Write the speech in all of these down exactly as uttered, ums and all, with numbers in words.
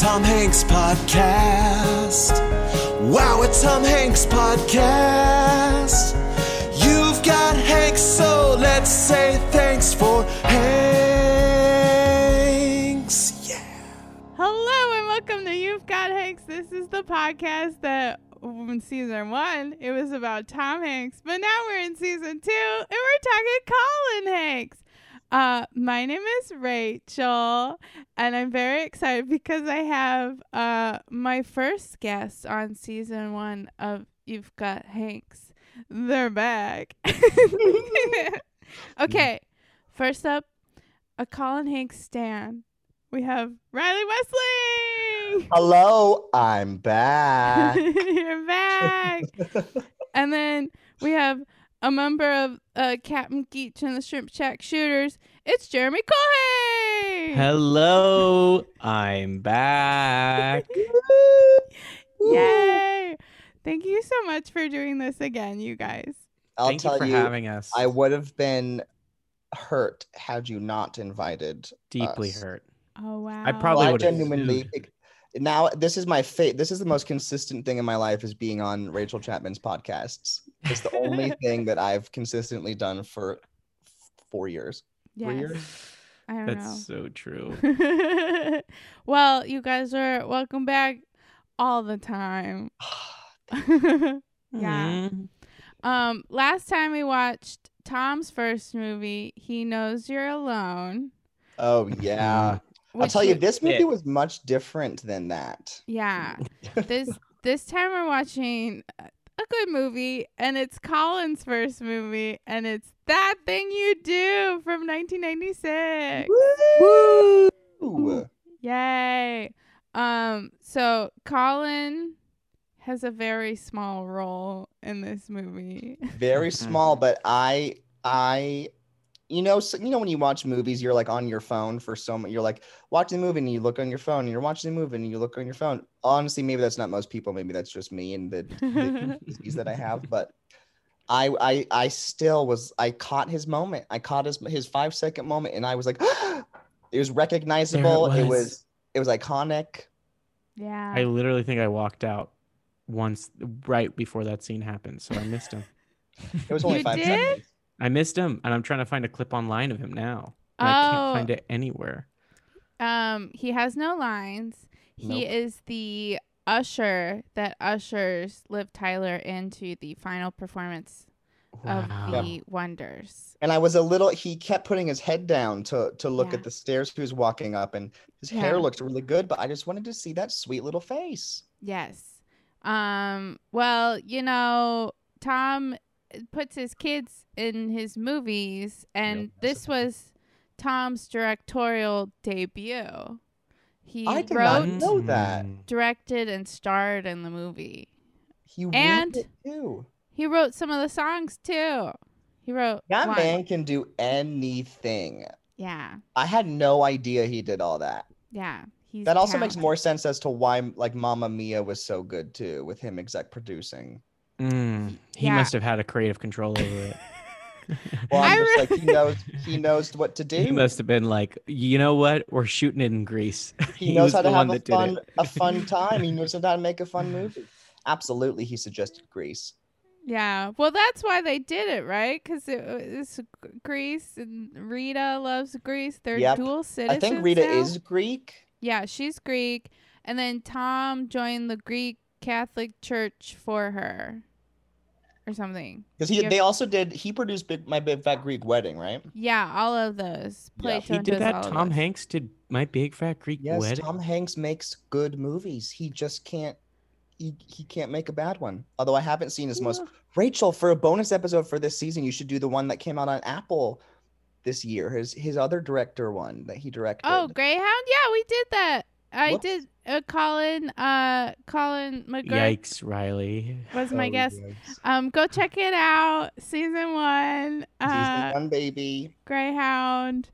Tom Hanks Podcast. Wow, a Tom Hanks Podcast. You've got Hanks, so let's say thanks for Hanks. Yeah. Hello and welcome to You've Got Hanks. This is the podcast that in season one, it was about Tom Hanks, but now we're in season two and we're talking Colin Hanks. Uh, my name is Rachel, and I'm very excited because I have uh my first guest on season one of You've Got Hanks. They're back. Okay, first up, a Colin Hanks stan. We have Riley Wesley. Hello, I'm back. You're back. And then we have a member of uh, Captain Geach and the Shrimp Shack Shooters. It's Jeremy Colhay. Hello, I'm back. Yay. Thank you so much for doing this again, you guys. I'll Thank tell you for you, having us. I would have been hurt had you not invited Deeply us. hurt. Oh, wow. I probably Well, I would have genuinely now this is my fate. This is the most consistent thing in my life is being on Rachel Chapman's podcasts. It's the only thing that I've consistently done for four years. Yes. Three years? I don't That's know. so true. Well, you guys are welcome back all the time. Yeah. Mm. Um, last time we watched Tom's first movie, He Knows You're Alone. Oh yeah. I'll which tell you, we- this movie Yeah. was much different than that. Yeah. this this time we're watching a good movie, and it's Colin's first movie, and it's That Thing You Do from nineteen ninety-six. Woo! Yay. Um, so Colin has a very small role in this movie. Very small, but I I you know so, you know when you watch movies you're like on your phone for so much, you're like watching the movie and you look on your phone and you're watching the movie and you look on your phone. Honestly, maybe that's not most people, maybe that's just me and the, the disease that I have, but I I I still was I caught his moment. I caught his his five second moment and I was like it was recognizable. There it It was. was it was iconic. Yeah. I literally think I walked out once right before that scene happened, so I missed him. It was only You five did? seconds. I missed him, and I'm trying to find a clip online of him now. And Oh. I can't find it anywhere. Um, he has no lines. He Nope. is the usher that ushers Liv Tyler into the final performance of Wow. the Wonders. And I was a little, he kept putting his head down to to look Yeah. at the stairs he was walking up, and his Yeah. hair looked really good, but I just wanted to see that sweet little face. Yes. Um, well, you know, Tom puts his kids in his movies, and Yep. this was Tom's directorial debut. He I did wrote, not know that. Mm. directed, and starred in the movie. He And- wrote it too. He wrote some of the songs too. He wrote That one. man can do anything. Yeah, I had no idea he did all that. yeah. He's That also makes talented. more sense as to why like Mamma Mia was so good too, with him exec producing. Mm. He Yeah. must have had a creative control over it. Well, I'm I just re- like he knows he knows what to do. He must have been like, you know what? We're shooting it in Greece. He knows was how to the one have a that did fun it. a fun time. He knows how to make a fun movie. Absolutely, he suggested Greece. Yeah, well, that's why they did it, right? Because it was Greece, and Rita loves Greece. They're Yep. dual citizens. I think Rita now. is Greek. Yeah, she's Greek, and then Tom joined the Greek Catholic Church for her, or something. Because he Yep. they also did he produced Big My Big Fat Greek Wedding, right? Yeah, all of those. Yeah. Plato He did does that. all of Tom those. Hanks did My Big Fat Greek Yes, Wedding. Tom Hanks makes good movies. He just can't he, he can't make a bad one. Although I haven't seen his most Rachel, for a bonus episode for this season, you should do the one that came out on Apple this year. His his other director one that he directed. Oh, Greyhound. Yeah, we did that. I Whoops. did. Uh, Colin. Uh, Colin McGregor Yikes, Riley. was my Oh, guest. yes. Um, go check it out. Season one. Season Uh, one, baby. Greyhound.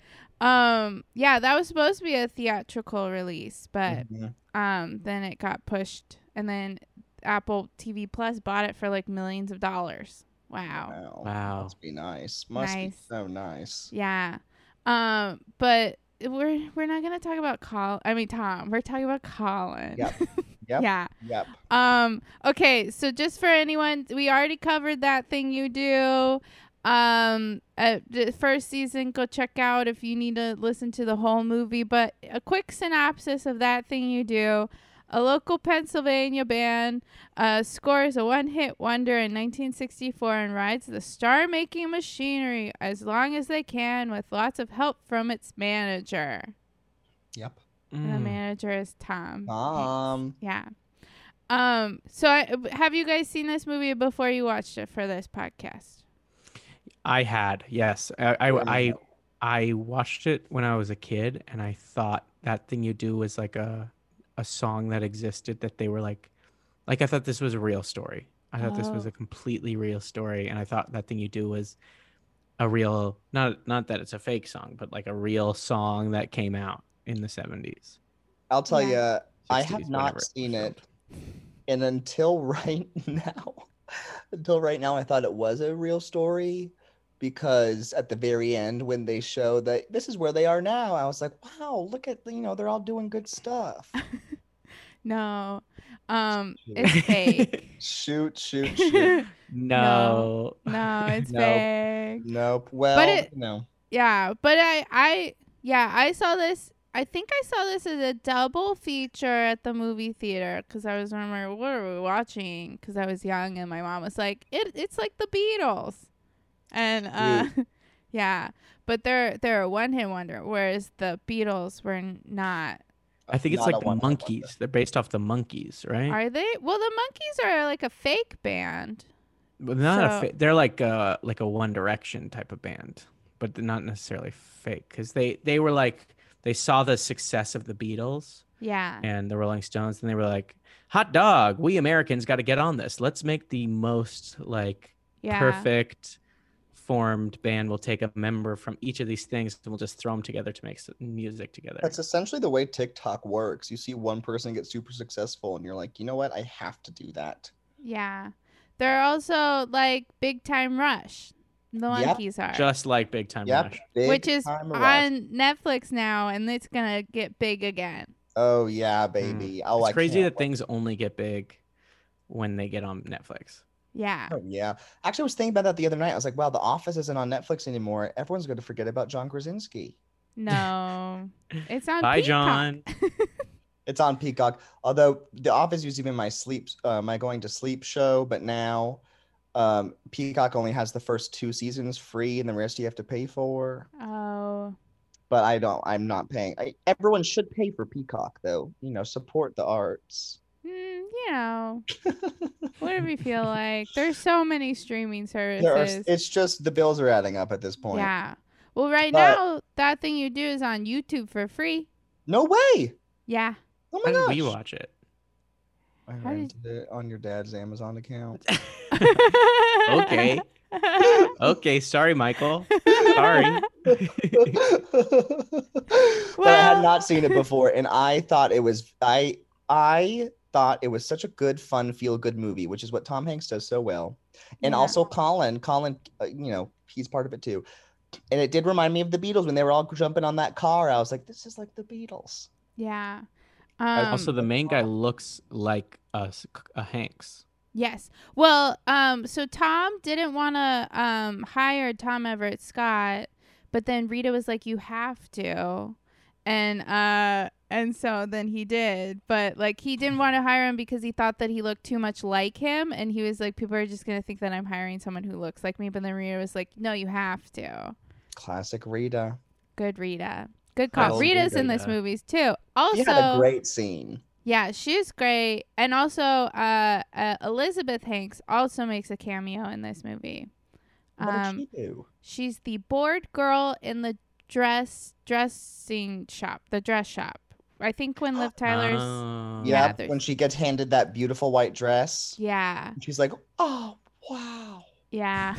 Um, yeah, that was supposed to be a theatrical release, but Mhm. um, then it got pushed, and then Apple T V Plus bought it for like millions of dollars. Wow. Wow. Wow. Must be nice. Must Nice. be so nice. Yeah. Um, but we're we're not gonna talk about Col. I mean Tom. We're talking about Colin. Yep. Yep. Yeah. Yep. Um. Okay. So just for anyone, we already covered That Thing You Do. Um. Uh, the first season, go check out if you need to listen to the whole movie. But a quick synopsis of That Thing You Do. A local Pennsylvania band uh, scores a one-hit wonder in nineteen sixty-four and rides the star-making machinery as long as they can with lots of help from its manager. Yep. And the Mm. manager is Tom. Um. Yeah. Um. So, I, have you guys seen this movie before you watched it for this podcast? I had, yes. I, I, Where am I I, now? I watched it when I was a kid, and I thought That Thing You Do was like a, a song that existed that they were like, like I thought this was a real story. I thought this was Oh. a completely real story, and I thought That Thing You Do was a real, not not that it's a fake song, but like a real song that came out in the seventies. I'll tell Yeah. you, I sixties, have whenever not it was seen it, filmed. and until right now, until right now, I thought it was a real story because at the very end, when they show that this is where they are now, I was like, wow, look at you know they're all doing good stuff. No. Um. Shoot. It's fake. Shoot, shoot, shoot. No. No, it's Nope. fake. Nope. Well, it- you know, Yeah, but I, I, yeah, I saw this. I think I saw this as a double feature at the movie theater because I was remembering what are we watching because I was young and my mom was like, it, it's like the Beatles, and uh, yeah, but they're they're a one hit wonder, whereas the Beatles were n- not. I think it's not like a the one-hit wonder. Monkeys. They're based off the Monkeys, right? Are they? Well, the Monkeys are like a fake band. But not So- a fa- they're like a like a One Direction type of band, but they're not necessarily fake because they they were like they saw the success of the Beatles Yeah, and the Rolling Stones, and they were like, "Hot dog, we Americans got to get on this. Let's make the most like yeah, perfect formed band. We'll take a member from each of these things and we'll just throw them together to make s- music together." that's essentially the way TikTok works. You see one person get super successful, and you're like, you know what? I have to do that. yeah. They're also like Big Time Rush. The Yep. Monkeys are. Just like Big Time Yep. Rush. Big Which is time rush. on Netflix now, and it's gonna get big again. Oh yeah, baby. Oh, it's I crazy can't that wait. things only get big when they get on Netflix. Yeah, Oh yeah. Actually, I was thinking about that the other night. I was like, wow, The Office isn't on Netflix anymore. Everyone's going to forget about John Krasinski. no, it's on. Bye, Peacock. John. It's on Peacock. Although The Office used to be my sleep, uh, my going to sleep show, but now um, Peacock only has the first two seasons free, and the rest you have to pay for. Oh, But I don't. I'm not paying. I, everyone should pay for Peacock, though. You know, support the arts. mm, you know, whatever you feel like. There's so many streaming There are, services. it's just the bills are adding up at this point. Yeah. Well, right But- now, That Thing You Do is on YouTube for free. No way. Yeah. Oh How my did gosh. we watch it? I How did- rented it on your dad's Amazon account. Okay. Okay, sorry, Michael. Sorry. But I Well- had not seen it before, and I thought it was I I thought it was such a good, fun, feel good movie, which is what Tom Hanks does so well, and Yeah. also Colin. Colin, uh, you know, he's part of it too, and it did remind me of the Beatles when they were all jumping on that car. I was like, this is like the Beatles. Yeah. Um, Also, the main guy looks like a, s- a Hanks. Yes. Well, um, so Tom didn't want to um hire Tom Everett Scott, but then Rita was like, "You have to," and uh, and so then he did. But like, he didn't want to hire him because he thought that he looked too much like him, and he was like, "People are just gonna think that I'm hiring someone who looks like me." But then Rita was like, "No, you have to." Classic Rita. Good Rita. Good call. Good Rita's in Rita. this movies too. Also, He had a great scene. yeah, she's great. And also, uh, uh, Elizabeth Hanks also makes a cameo in this movie. What Um, did she do? she's the bored girl in the dress dressing shop, the dress shop. I think when Liv Tyler's, Oh. yeah, Yeah, there's- when she gets handed that beautiful white dress, yeah, and she's like, "Oh, wow." yeah.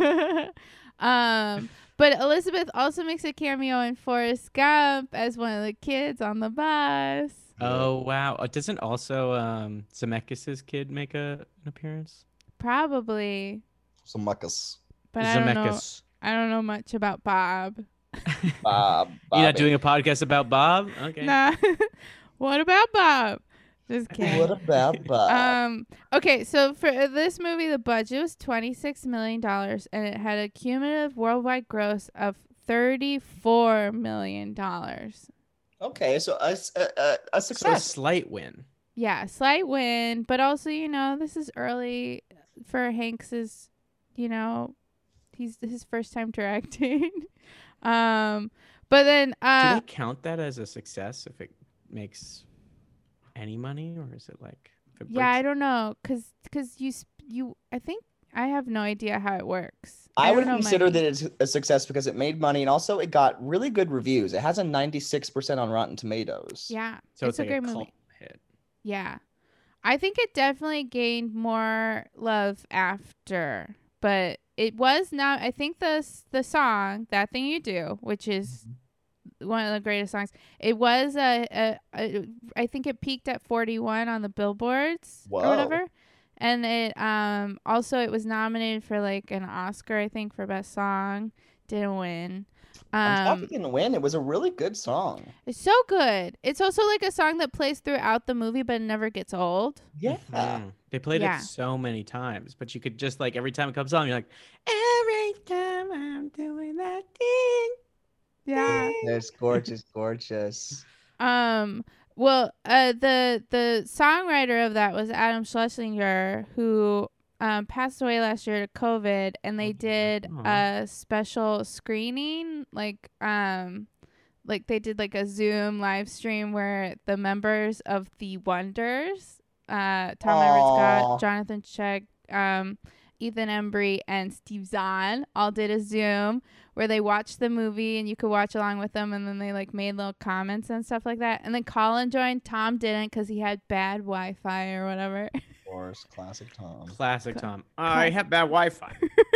um, but Elizabeth also makes a cameo in Forrest Gump as one of the kids on the bus. Oh, wow. Uh, Doesn't also um, Zemeckis' kid make a, an appearance? Probably, Zemeckis. but I don't know. Zemeckis. I don't know much about Bob. Bob. You're not Bobby. doing a podcast about Bob? Okay. Nah. What about Bob? Just kidding. What about Bob? Um. Okay, so for this movie, the budget was twenty-six million dollars, and it had a cumulative worldwide gross of thirty-four million dollars. Okay, so a, a, a, a So a success. slight win. Yeah, slight win, but also, you know, this is early for Hanks's. You know, he's his first time directing. um, but then, Do uh, they count that as a success if it makes any money, or is it like? If it yeah, I breaks- don't know, cause, cause you, sp- you, I think I have no idea how it works. I don't would know consider money. that it's a success because it made money and also it got really good reviews. It has a ninety-six percent on Rotten Tomatoes. Yeah, So it's, it's, a like great a movie. cult hit. Yeah. I think it definitely gained more love after, but it was not. I think the the song "That Thing You Do," which is one of the greatest songs, it was a, a, a I think it peaked at forty-one on the billboards Whoa. or whatever, and it um also it was nominated for like an Oscar, I think, for best song. Didn't win. I'm shocked Um, it didn't win. It was a really good song. it's so good. It's also like a song that plays throughout the movie, but it never gets old. Yeah. Mhm. They played Yeah. it so many times, but you could just like every time it comes on, you're like, every time I'm doing that thing. Yeah. It's gorgeous, gorgeous. Um. Well, uh, the the songwriter of that was Adam Schlesinger, who um passed away last year to COVID, and they did Aw. a special screening, like um, like they did like a Zoom live stream where the members of the Wonders, uh, Tom Everett Aw. Scott, Jonathan Check, um, Ethan Embry, and Steve Zahn all did a Zoom where they watched the movie and you could watch along with them, and then they like made little comments and stuff like that. And then Colin joined. Tom didn't because he had bad Wi-Fi or whatever. Of course, classic Tom. Classic Tom. I have bad Wi-Fi.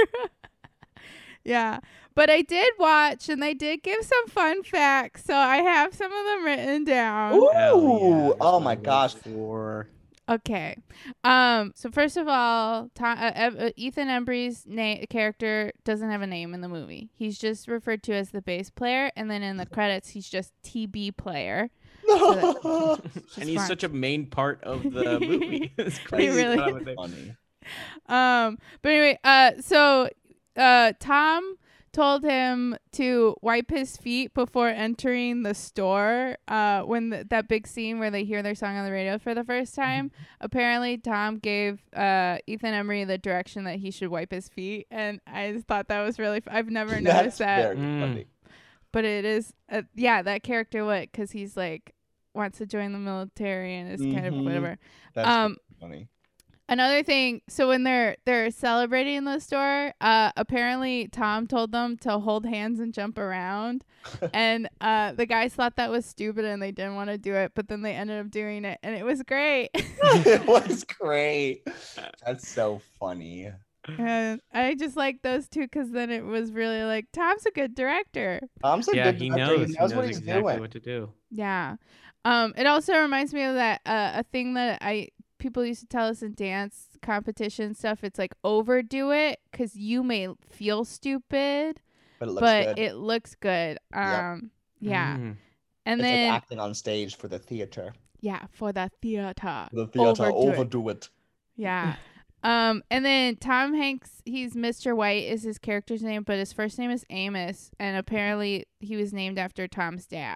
Yeah, but I did watch, and they did give some fun facts, so I have some of them written down. Ooh, Hell yeah, that's oh what my I live gosh. For Okay. Um. So first of all, Tom, uh, uh, Ethan Embry's na- character doesn't have a name in the movie. He's just referred to as the bass player, and then in the credits, he's just T B player. No. and he's fun. such a main part of the movie. It's crazy. really how is. they- Funny. Um. But anyway, uh. So, uh, Tom told him to wipe his feet before entering the store. Uh, when the, that big scene where they hear their song on the radio for the first time, apparently Tom gave uh Ethan Embry the direction that he should wipe his feet, and I just thought that was really. F- I've never noticed That's that, very Mm. funny. but it is. Uh, yeah, that character would, because he's like wants to join the military and is kind of Mhm. whatever. That's Um, funny. Another thing, so when they're they're celebrating in the store, uh, apparently Tom told them to hold hands and jump around, and uh, the guys thought that was stupid and they didn't want to do it, but then they ended up doing it, and it was great. It was great. That's so funny. And I just like those two because then it was really like Tom's a good director. Tom's a yeah, good he director. knows. He knows what he's exactly doing. what to do. Yeah. Um. It also reminds me of that uh, a thing that I people used to tell us in dance competition stuff. It's like overdo it because you may feel stupid, But it looks but good. it looks good. Um. Yeah. Mm. And it's then like acting on stage for the theater. yeah, for the theater. The theater, Overdo it. overdo it. Yeah. Um, and then Tom Hanks, he's Mister White is his character's name, but his first name is Amos, and apparently he was named after Tom's dad.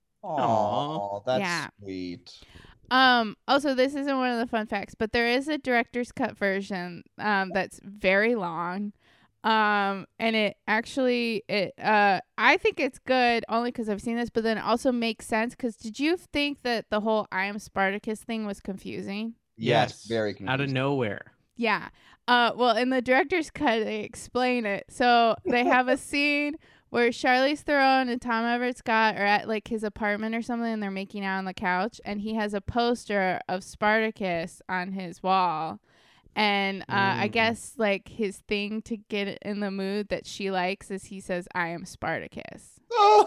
Oh, that's Yeah. sweet. Um, also, this isn't one of the fun facts, but there is a director's cut version um, that's very long. Um, and it actually, it uh, I think it's good only because I've seen this, but then it also makes sense because did you think that the whole I am Spartacus thing was confusing? Yes, very confusing. Out of nowhere. Yeah. Uh, well, in the director's cut, they explain it. So they have a scene where Charlize Theron and Tom Everett Scott are at like his apartment or something, and they're making out on the couch, and he has a poster of Spartacus on his wall. And uh, I Mm. guess like his thing to get in the mood that she likes is he says, "I am Spartacus."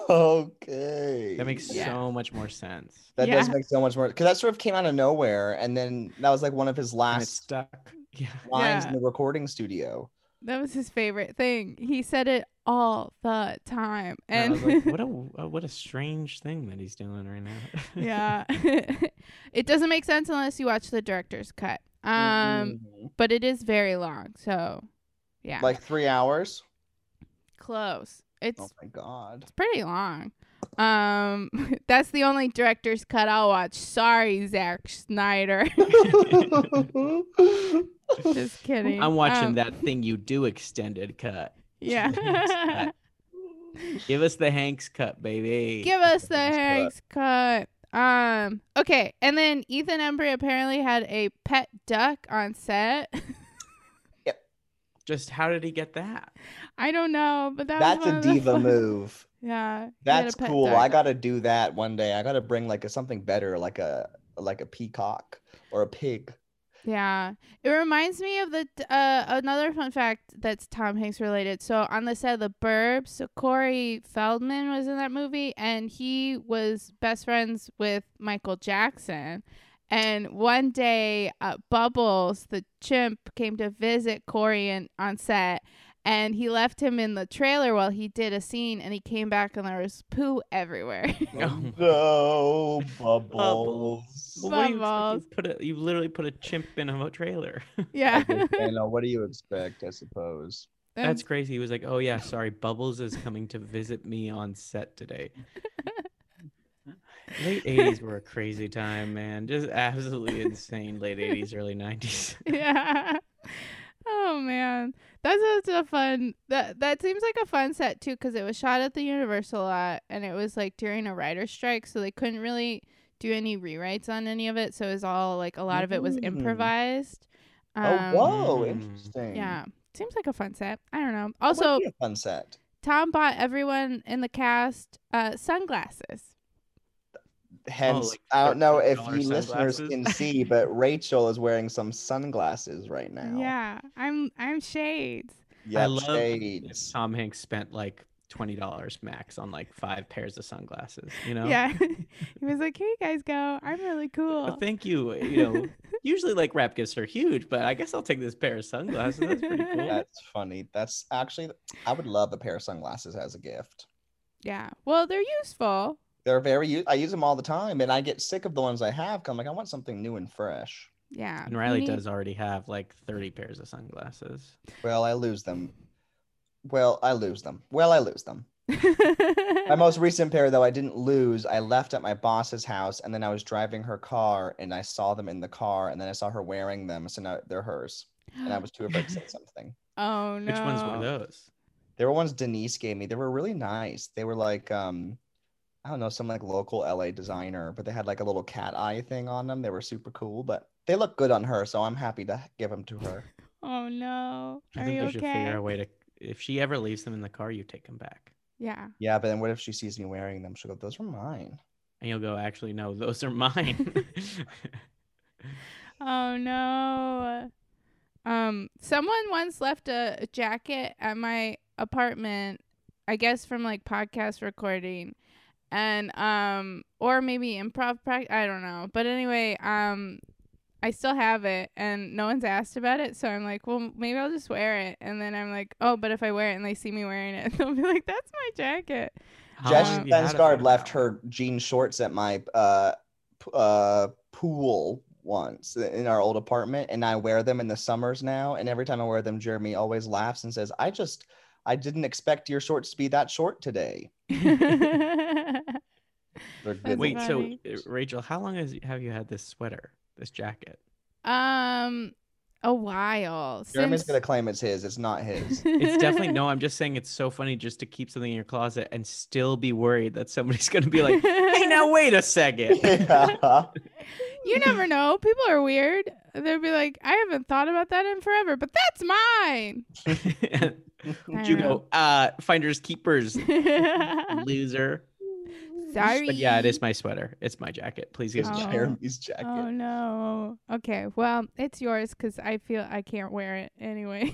Okay. That makes Yeah. so much more sense. That does Yeah. make so much more because that sort of came out of nowhere, and then that was like one of his And it's last stuck. Yeah. lines Yeah. in the recording studio. That was his favorite thing. He said it all the time. And And I was like, what a what a strange thing that he's doing right now. yeah. It doesn't make sense unless you watch the director's cut. Um, Mhm. but it is very long. So, yeah. Like three hours. Close. It's Oh my god. It's pretty long. Um, that's the only director's cut I'll watch. Sorry, Zack Snyder. Just kidding. I'm watching Um, that thing you do extended cut. Yeah. Cut. Give us the Hanks cut, baby. Give us the Hanks Hanks cut. Um. Okay, and then Ethan Embry apparently had a pet duck on set. Just how did he get that? I don't know, but that That's was one a of the diva fun- move. Yeah. he had a That's pet cool. duck. I gotta do that one day. I gotta bring like a something better, like a like a peacock or a pig. Yeah, it reminds me of the uh another fun fact that's Tom Hanks related. So on the set of The Burbs, so Corey Feldman was in that movie, and he was best friends with Michael Jackson. And one day, uh, Bubbles, the chimp, came to visit Corey in, on set, and he left him in the trailer while he did a scene, and he came back and there was poo everywhere. No, bubbles. Well, what do you expect? Bubbles. You put a, you literally put a chimp in a trailer. Yeah. I know. What do you expect? I suppose. That's crazy. He was like, "Oh yeah, sorry, Bubbles is coming to visit me on set today." Late eighties were a crazy time, man. Just absolutely insane. Late eighties, early nineties. Yeah. Oh man, that's such a fun. That that seems like a fun set too, because it was shot at the Universal lot, and it was like during a writer's strike, so they couldn't really do any rewrites on any of it. So it was all like a lot of it was Mm. improvised. Oh, Um, whoa, Mm. interesting. Yeah, seems like a fun set. I don't know. That would Also, be a fun set. Tom bought everyone in the cast uh, sunglasses. Hence, like I don't know if thirteen you dollar listeners sunglasses? can see, but Rachel is wearing some sunglasses right now. Yeah, I'm I'm shades. Yeah, I love if shades. Tom Hanks spent like twenty dollars max on like five pairs of sunglasses. You know. Yeah, he was like, "Here you guys go. I'm really cool." But thank you. You know, usually like rap gifts are huge, but I guess I'll take this pair of sunglasses. That's pretty cool. That's funny. That's actually, I would love a pair of sunglasses as a gift. Yeah. Well, they're useful. They're very, u- I use them all the time, and I get sick of the ones I have. 'Cause I'm like, I want something new and fresh. Yeah. And you Riley need- does already have like thirty pairs of sunglasses. Well, I lose them. Well, I lose them. Well, I lose them. My most recent pair, though, I didn't lose. I left at my boss's house, and then I was driving her car, and I saw them in the car, and then I saw her wearing them, so now they're hers. And I was too afraid to say something. Oh no. Which ones were those? They were ones Denise gave me. They were really nice. They were like, um, I don't know, some like local L A designer, but they had like a little cat eye thing on them. They were super cool, but they look good on her, so I'm happy to give them to her. Oh no. I Are think you we should okay? figure out a way to. If she ever leaves them in the car, you take them back, Yeah. Yeah, but then what if she sees me wearing them? She'll go, those are mine. and you'll go. Actually, no, those are mine. Oh no. Um, someone once left a, a jacket at my apartment, I guess from like podcast recording, and um, or maybe improv practice. I don't know, but anyway, um, I still have it, and no one's asked about it, so I'm like, well, maybe I'll just wear it, and then I'm like, oh, but if I wear it and they see me wearing it, they'll be like, that's my jacket. How Jess long have you had it Stensgaard for left now? her jean shorts at my uh, p- uh, pool once in our old apartment, and I wear them in the summers now. And every time I wear them, Jeremy always laughs and says, I just, I didn't expect your shorts to be that short today. They're good. That's Wait, so funny. uh, Rachel, how long has have you had this sweater, this jacket? um, a while. Jeremy's since- gonna claim it's his. It's not his. It's definitely no. I'm just saying it's so funny just to keep something in your closet and still be worried that somebody's gonna be like, "Hey, now wait a second." Yeah. You never know. People are weird. They'll be like, I haven't thought about that in forever, but that's mine. And you go, uh, finders keepers, loser. Sorry. But yeah, it is my sweater. It's my jacket. Please give It's it Oh. back. Jeremy's jacket. Oh no. Okay. Well, it's yours because I feel I can't wear it anyway.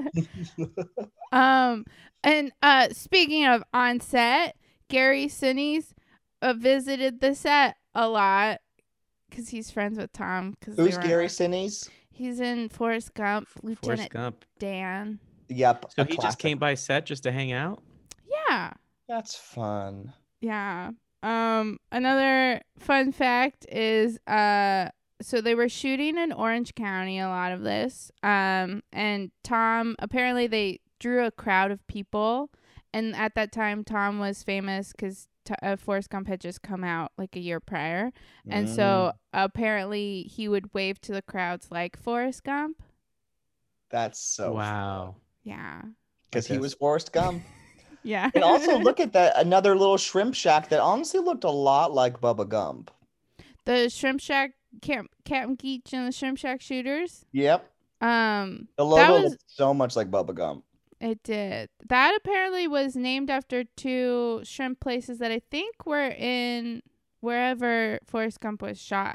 um, and uh, speaking of on set, Gary Sinise uh, visited the set a lot because he's friends with Tom. Cause they Who's were- Gary Sinise? He's in Forrest Gump, Forrest Lieutenant Gump. Dan. Yep. So a he just classic. came by set just to hang out? Yeah. That's fun. Yeah. Um, another fun fact is uh so they were shooting in Orange County a lot of this. Um and Tom apparently they drew a crowd of people, and at that time Tom was famous cuz T- uh, Forrest Gump had just come out like a year prior. And Mm. so apparently he would wave to the crowds like Forrest Gump. That's so Wow. Yeah. because Like he this. was Forrest Gump. Yeah. And also look at that another little shrimp shack that honestly looked a lot like Bubba Gump. the Shrimp Shack Camp Captain Geach and the Shrimp Shack Shooters. Yep. Um The that logo was looked so much like Bubba Gump. It did. That apparently was named after two shrimp places that I think were in wherever Forrest Gump was shot.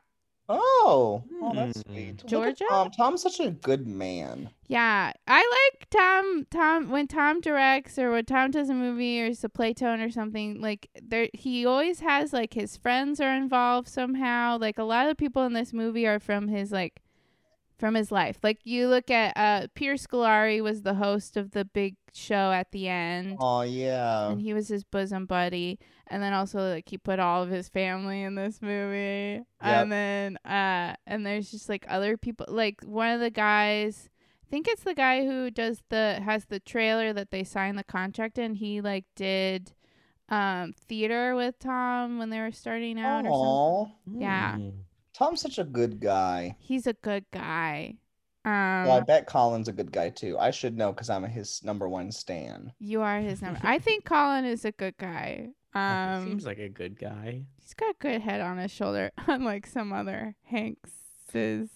Oh, oh, that's Hmm. sweet. Look at Georgia? Tom. Tom's such a good man. Yeah, I like Tom. Tom when Tom directs or when Tom does a movie or it's a Playtone or something, like there, he always has like his friends are involved somehow. Like a lot of the people in this movie are from his like from his life. Like you look at uh Peter Scolari was the host of the big show at the end. Oh yeah. And he was his bosom buddy, and then also like he put all of his family in this movie. And then uh and there's just like other people, like one of the guys, I think it's the guy who does the has the trailer that they signed the contract in. He like did um theater with Tom when they were starting out or something. Oh, Yeah. Hmm. Tom's such a good guy. He's a good guy. Um Well, I bet Colin's a good guy too. I should know because I'm his number one stan. you are his number. I think Colin is a good guy. Um Seems like a good guy. He's got a good head on his shoulder, unlike some other Hankses.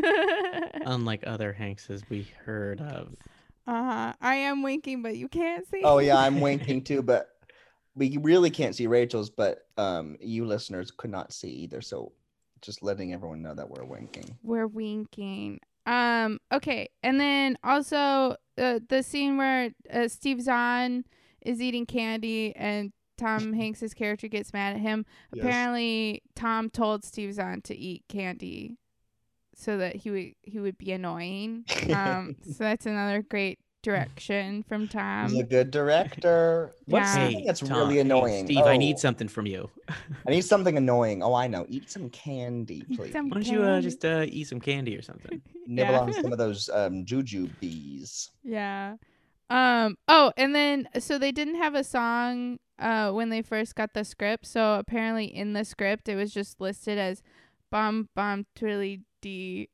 Unlike other Hankses we heard of. uh-huh. I am winking, but you can't see. Oh yeah, I'm winking too, but we really can't see Rachel's. But um, you listeners could not see either. So just letting everyone know that we're winking. We're winking. Um. Okay, and then also uh, the scene where uh, Steve Zahn is eating candy and Tom Hanks's character gets mad at him. Yes. Apparently, Tom told Steve Zahn to eat candy so that he would he would be annoying. Um. so that's another great direction from Tom. He's a good director. What's Yeah. something Hey, that's Tom, really hey, annoying? Steve, I Oh, need something from you. I need something annoying. Oh, I know. Eat some candy, Eat please. some Why don't you uh, candy. just uh, eat some candy or something? Nibble Yeah. on some of those um, juju bees. Yeah. Um. Oh, and then so they didn't have a song uh when they first got the script. So apparently in the script it was just listed as "Bum Bum Twirly D."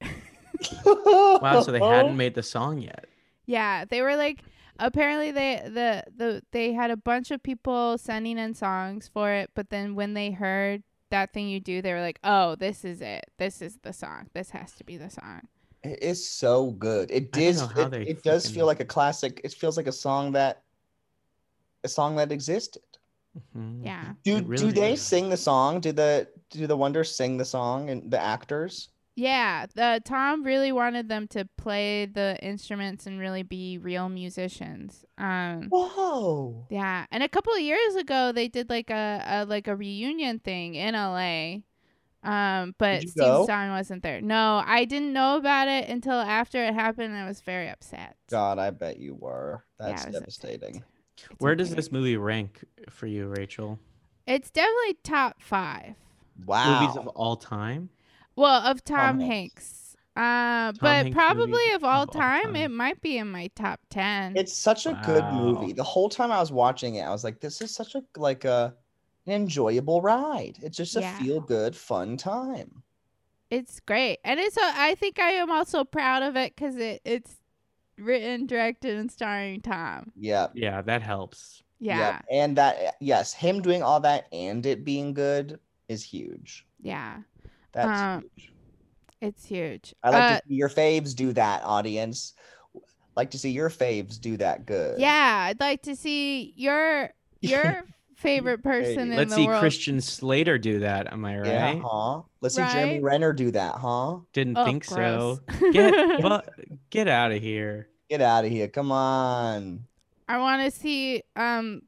Wow, so they hadn't made the song yet. Yeah, they were like apparently they the the they had a bunch of people sending in songs for it, but then when they heard That Thing You Do, they were like, "Oh, this is it. This is the song. This has to be the song." It is so good. It I don't does. know how It, they it does fucking- feel like a classic. It feels like a song that, a song that existed. Mhm. Yeah. Do It do really they is. sing the song? Do the do the Wonders sing the song and the actors? Yeah, the Tom really wanted them to play the instruments and really be real musicians. Um Whoa! yeah, and a couple of years ago they did like a, a like a reunion thing in L A. Um but you Steve go? Zahn wasn't there. No, I didn't know about it until after it happened, and I was very upset. God, I bet you were. Yeah, That's I was upset. devastating. It's Where does okay. this movie rank for you, Rachel? It's definitely top five. Wow. Movies of all time? Well, of Tom, Tom Hanks. Uh, but Hanks probably movies of all of all time, time. it might be in my top ten. It's such a good Wow. movie. The whole time I was watching it, I was like, "This is such a like a an enjoyable ride. It's just a Yeah. feel good, fun time." It's great, and it's. A, I think I am also proud of it because it it's written, directed, and starring Tom. Yeah. Yeah, that helps. Yeah, Yep. And that, yes, him doing all that and it being good is huge. yeah, That's Um, huge. it's huge. I like Uh, to see your faves do that, audience. Like to see your faves do that good. yeah, I'd like to see your your favorite person in Let's the see world. Christian Slater do that. Am I right? Yeah, huh? Let's see Jeremy Right? Renner do that, huh? Didn't Oh, think so. gross. Get well, get out of here. Get out of here. Come on. I want to see um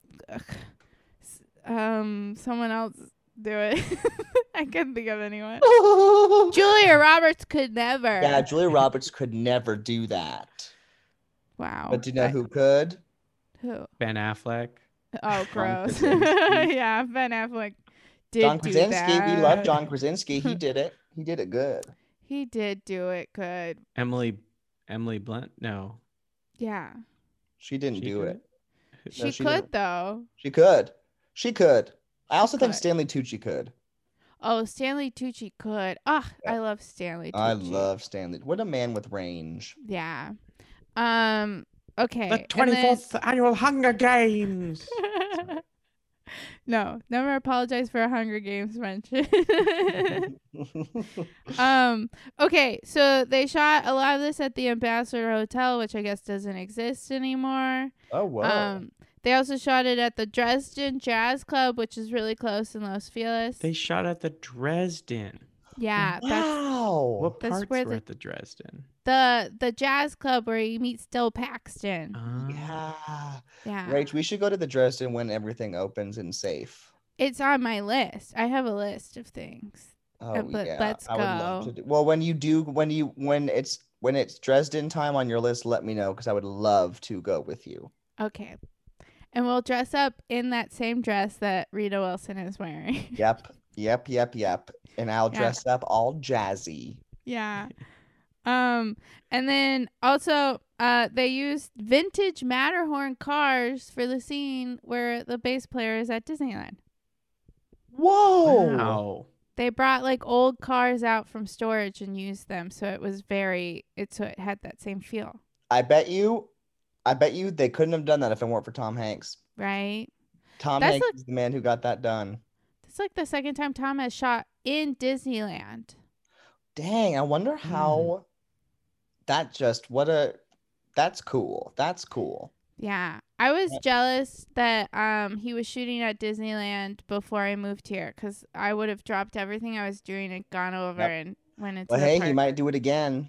s- um someone else do it. I couldn't think of anyone. Julia Roberts could never. Yeah, Julia Roberts could never do that. Wow. But do you know I- who could? who? Ben Affleck. Oh, gross. Krasinski. Yeah, Ben Affleck did John do Krasinski. that. We love John Krasinski. He did it. He did it good. He did do it good. Emily Emily Blunt. No. Yeah. She didn't She do did it. it? She, she could didn't. though. She could. She could. I She also think could. Stanley Tucci could. Oh, Stanley Tucci could. Ah, Yeah. I love Stanley Tucci. I love Stanley. What a man with range. Yeah. Um. Okay. The and then- twenty-fourth annual Hunger Games. No, never apologize for a Hunger Games mention. um. Okay, so they shot a lot of this at the Ambassador Hotel, which I guess doesn't exist anymore. Oh, wow. Um. They also shot it at the Dresden Jazz Club, which is really close in Los Feliz. They shot at the Dresden. yeah, that's wow. What That's parts where were the- at the Dresden? the the jazz club where you meet Still Paxton. Ah. Yeah. Yeah. Rach, we should go to the Dresden when everything opens and safe. It's on my list. I have a list of things. Oh, but yeah. let's I would love go. to do. Well, when you do, when you, when it's, when it's Dresden time on your list, let me know because I would love to go with you. Okay. And we'll dress up in that same dress that Rita Wilson is wearing. Yep. Yep. Yep. Yep. And I'll Yeah. dress up all jazzy. Yeah. Um and then also uh they used vintage Matterhorn cars for the scene where the bass player is at Disneyland. Whoa. Wow. They brought like old cars out from storage and used them, so it was very it so it had that same feel, I bet you, I bet you they couldn't have done that if it weren't for Tom Hanks. right? Tom That's Hanks like- is the man who got that done. It's like the second time Tom has shot in Disneyland. Dang, I wonder how that just what a that's cool. That's cool. Yeah. I was Yep. jealous that um he was shooting at Disneyland before I moved here, because I would have dropped everything I was doing and gone over Yep. and went into But the hey, park. he might do it again.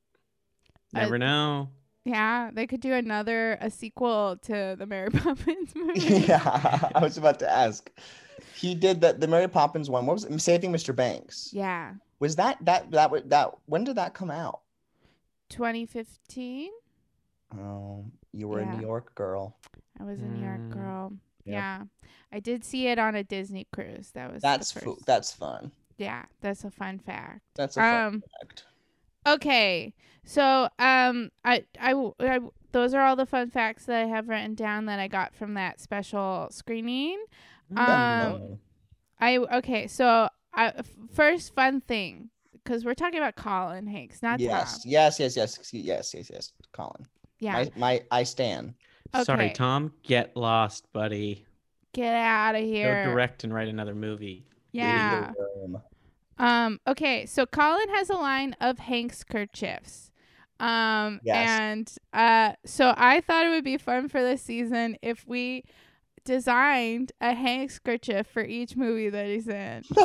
Never know. Yeah, they could do another a sequel to the Mary Poppins movie. Yeah, I was about to ask. He did that the Mary Poppins one. What was it? Saving Mister Banks. Yeah. Was that that that wa- that when did that come out? twenty fifteen. Oh, you were a Yeah. New York girl. I was a New York Mm, girl. yep. Yeah. I did see it on a Disney cruise. That was That's the fu- first. that's fun. Yeah, that's a fun fact. That's a fun Um fact. Okay, so um, I, I, I, those are all the fun facts that I have written down that I got from that special screening. Um, No. I okay, so I f- first fun thing, because we're talking about Colin Hanks, not yes, Tom. yes, yes, yes, yes, yes, yes. Colin. Yeah, My my I stand. Sorry, Okay. Tom. Get lost, buddy. get out of Go here. direct and write another movie. Yeah. Leave the room. Um. Okay. So Colin has a line of Hank's kerchiefs. Um. Yes. And uh. So I thought it would be fun for this season if we designed a Hank's kerchief for each movie that he's in. Okay,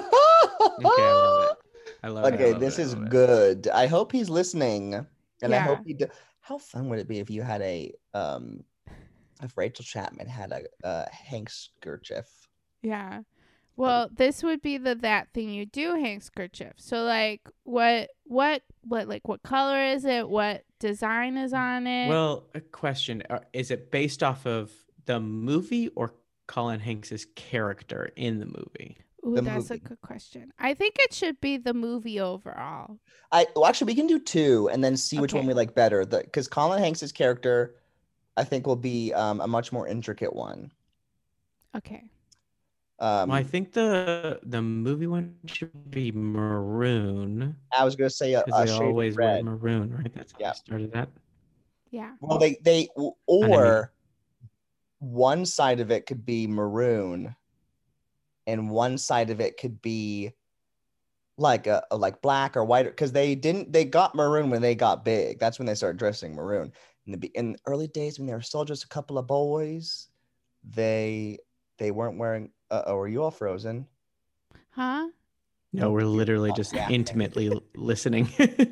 I love it. I love it. I Okay, love this it, I is love it. good. I hope he's listening, and I Yeah. hope he. Do- How fun would it be if you had a um, if Rachel Chapman had a uh, Hank's kerchief? Yeah. Well, this would be the that thing you do Hank's kerchief. So like, what, what, what, like, what color is it? What design is on it? Well, a question: uh, Is it based off of the movie or Colin Hanks's character in the movie? Ooh, the that's a movie. good question. I think it should be the movie overall. I well, actually we can do two and then see which one Okay. we like better. The because Colin Hanks's character, I think, will be um, a much more intricate one. Okay. Um, Well, I think the the movie one should be maroon I was gonna say a, because a they shade of always wear red. maroon, right? That's how Yeah. I started that. Yeah. Well, they they mean- or one side of it could be maroon, and one side of it could be like a, a like black or white because they didn't they got maroon when they got big. That's when they started dressing maroon. In the be- in the early days when they were still just a couple of boys, they they weren't wearing. Uh oh, are you all frozen? Huh? No, we're literally Oh, just yeah. intimately l- listening.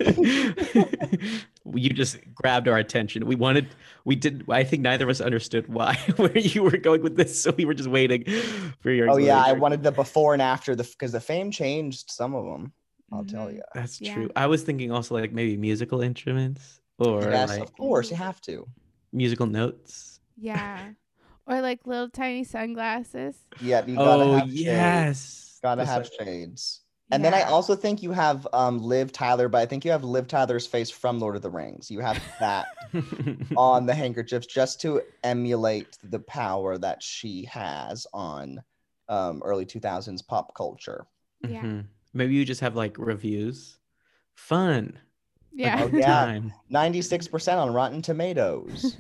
You just grabbed our attention. We wanted, we did. I think neither of us understood why where you were going with this, so we were just waiting for your. Oh yeah, I explanation. wanted the before and after the because the fame changed some of them. I'll tell Mhm. you. That's Yeah. true. I was thinking also like maybe musical instruments or Yes, like of course you have to. musical notes. Yeah. Or like little tiny sunglasses. Yeah, you gotta Oh have shades. yes. Gotta The have sun- shades. And then I Yeah. also think you have um Liv Tyler, but I think you have Liv Tyler's face from Lord of the Rings. You have that on the handkerchiefs just to emulate the power that she has on um early two thousands pop culture. Yeah. Mhm. Maybe you just have like reviews. Fun. Yeah. Oh good yeah, time. ninety-six percent on Rotten Tomatoes.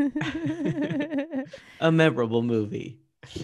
A memorable movie.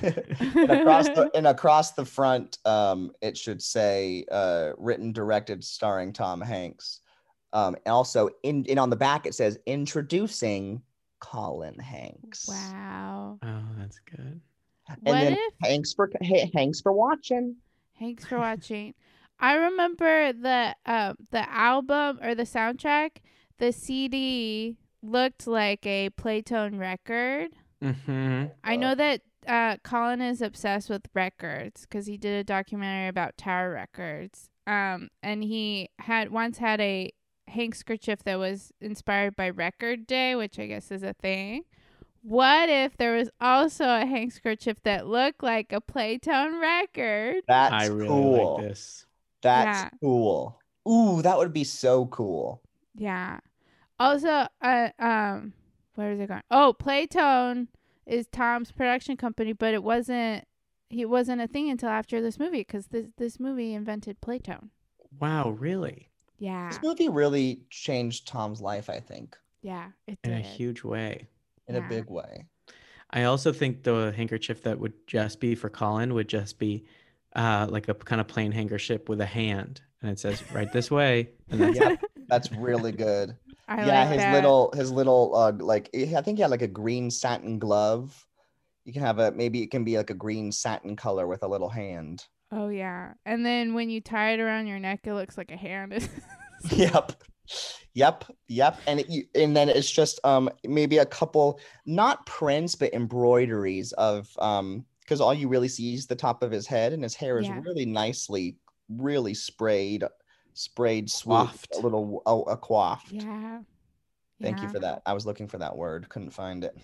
and across the and across the front, um, it should say uh, written, directed, starring Tom Hanks. Um, and also in and on the back it says introducing Colin Hanks. Wow. Oh, that's good. And What then if Hanks for hey, Hanks for watching. Thanks for watching. I remember the um the album or the soundtrack, the C D looked like a Playtone record. Mm-hmm. I know that uh, Colin is obsessed with records because he did a documentary about Tower Records. Um, and he had once had a handkerchief that was inspired by Record Day, which I guess is a thing. What if there was also a handkerchief that looked like a Playtone record? That's I really cool. like this. That's Yeah. cool. Ooh, that would be so cool. Yeah. Also, uh, um, where is it going? Oh, Playtone is Tom's production company, but it wasn't. He wasn't a thing until after this movie because this this movie invented Playtone. Wow, really? Yeah, This movie really changed Tom's life, I think, yeah, it In did. a huge way. in Yeah. a big way. I also think the handkerchief that would just be for Colin would just be uh, like a kind of plain handkerchief with a hand, and it says "right this way," and that's Yep, that's really good. I yeah, like his that. little his little uh like I think he had like a green satin glove. You can have a maybe it can be like a green satin color with a little hand. Oh yeah, and then when you tie it around your neck, it looks like a hand. Yep. Yep, yep, and it, you- and then it's just um maybe a couple not prints but embroideries of um because all you really see is the top of his head and his hair is Yeah. really nicely really sprayed sprayed swooped Coiffed. a little oh, a coiffed. Yeah. Thank you Yeah. for that. I was looking for that word, couldn't find it.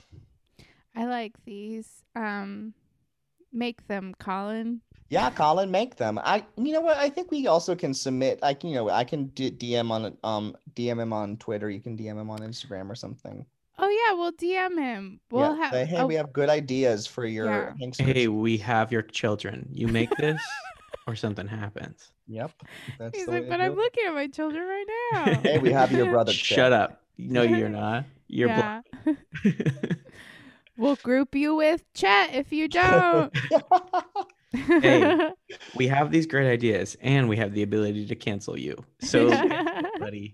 I like these. Um, make them, Colin. Yeah, Colin, make them. I, you know what? I think we also can submit. I can, you know, I can d- DM on um D M him on Twitter. You can D M him on Instagram or something. Oh yeah, we'll D M him. We'll yeah, have. say, hey, oh, we have good ideas for your Yeah. handkerchief. hey, we have your children. You make this, or something happens. Yep. That's He's the way like, to but do I'm it. looking at my children right now. Hey, we have your brother. Shut up. No, you're not. You're yeah. black. We'll group you with Chet if you don't. Hey. We have these great ideas, and we have the ability to cancel you. So, buddy.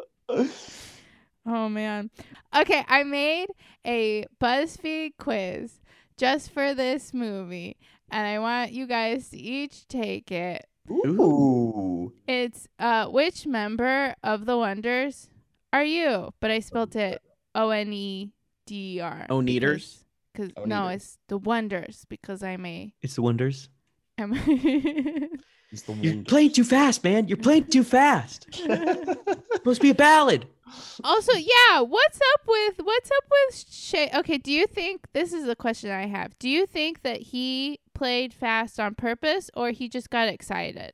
Oh man. Okay, I made a BuzzFeed quiz just for this movie, and I want you guys to each take it. Ooh. It's uh which member of the Wonders are you? But I spelled it O N E D E R. Oneaters? Because no, Oneaters. it's the Wonders because I'm a It's the Wonders. I'm It's the You're wound. playing too fast, man. You're playing too fast. It's supposed to be a ballad. Also, yeah, what's up with what's up with Shay? Okay, do you think this is the question I have? Do you think that he played fast on purpose or he just got excited?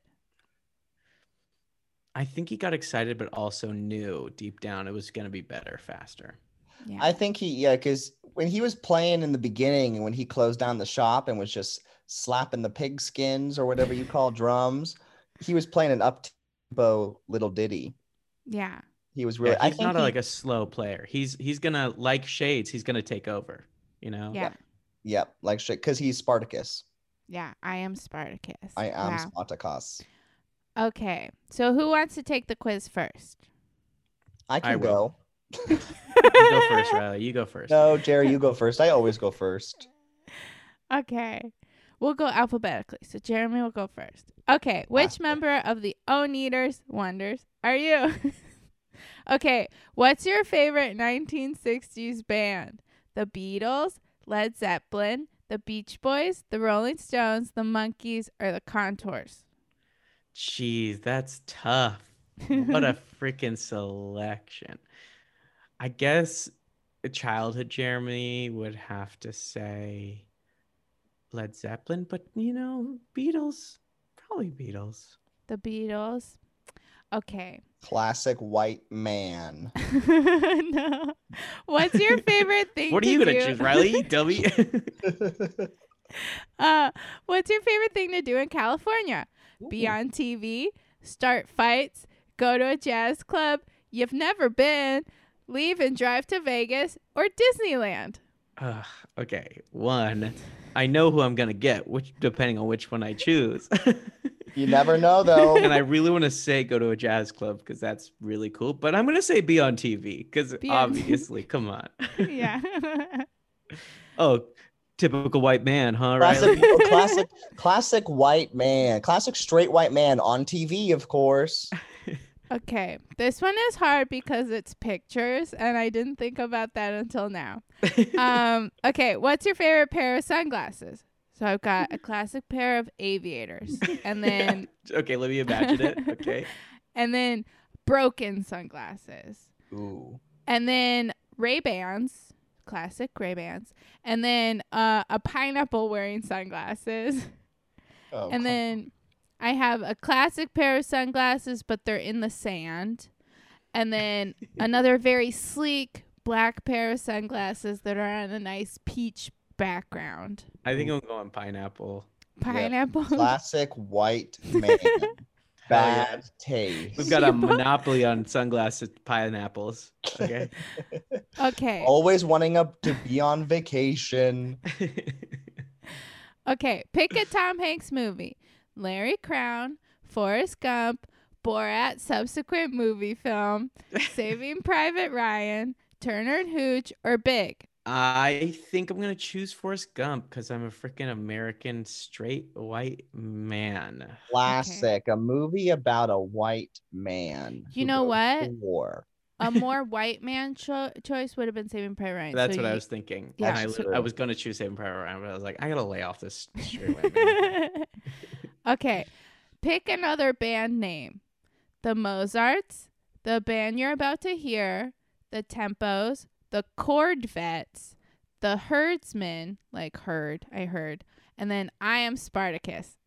I think he got excited, but also knew deep down it was going to be better, faster. Yeah. I think he, yeah, because when he was playing in the beginning, when he closed down the shop and was just slapping the pig skins or whatever you call drums, he was playing an up tempo little ditty. yeah. He was really. Yeah, I he's think not he, a, like a slow player. He's he's gonna like Shades. He's gonna take over. You know. Yeah. Yep, like shit, because he's Spartacus. Yeah, I am Spartacus. I am Wow. Spartacus. Okay. So who wants to take the quiz first? I can I will. go. You go first, Riley. You go first. No, Jerry, you go first. I always go first. Okay. We'll go alphabetically. So Jeremy will go first. Okay. Which Faster. member of the Oneaters Wonders are you? Okay. What's your favorite nineteen sixties band? The Beatles, Led Zeppelin, the Beach Boys, the Rolling Stones, the Monkees, or the Contours? Jeez, that's tough. What a freaking selection. I guess childhood Jeremy would have to say Led Zeppelin, but you know, Beatles, probably Beatles. The Beatles. Okay. Classic white man. No. What's your favorite thing What are to you gonna do? choose, Riley? Tell me. uh, what's your favorite thing to do in California? Be on T V, start fights, go to a jazz club you've never been, leave and drive to Vegas, or Disneyland? uh, okay, one. I know who I'm gonna get, which depending on which one I choose. You never know, though. And I really want to say go to a jazz club because that's really cool. But I'm going to say be on T V because Be on- obviously, come on. Yeah. Oh, typical white man, huh, Classic, Riley? classic, classic white man. Classic straight white man on T V, of course. Okay. This one is hard because it's pictures, and I didn't think about that until now. Um. Okay. What's your favorite pair of sunglasses? So I've got a classic pair of aviators, and then Okay, let me imagine it. Okay. and then broken sunglasses, Ooh. and then Ray-Bans, classic Ray-Bans, and then uh, a pineapple wearing sunglasses, Oh, and come- then I have a classic pair of sunglasses, but they're in the sand, and then another very sleek black pair of sunglasses that are on a nice peach background. I think I'm going pineapple. Pineapple. classic white man. Bad taste. We've got a monopoly on sunglasses pineapples. Okay. Okay. Always wanting up to be on vacation. Okay, pick a Tom Hanks movie. Larry Crown, Forrest Gump, Borat subsequent movie film, Saving Private Ryan, Turner and Hooch, or Big. I think I'm gonna choose Forrest Gump because I'm a freaking American straight white man. Classic. A movie about a white man. You who know goes what? to War. A more white man cho- choice would have been Saving Private Ryan. That's so what I you- was thinking. Yeah, And I, so- I was gonna choose Saving Private Ryan, but I was like, I gotta lay off this straight white man. Okay, pick another band name. The Mozarts, the band you're about to hear, the Tempos, the Chord Vets, the Herdsmen, like herd, I heard, and then I Am Spartacus.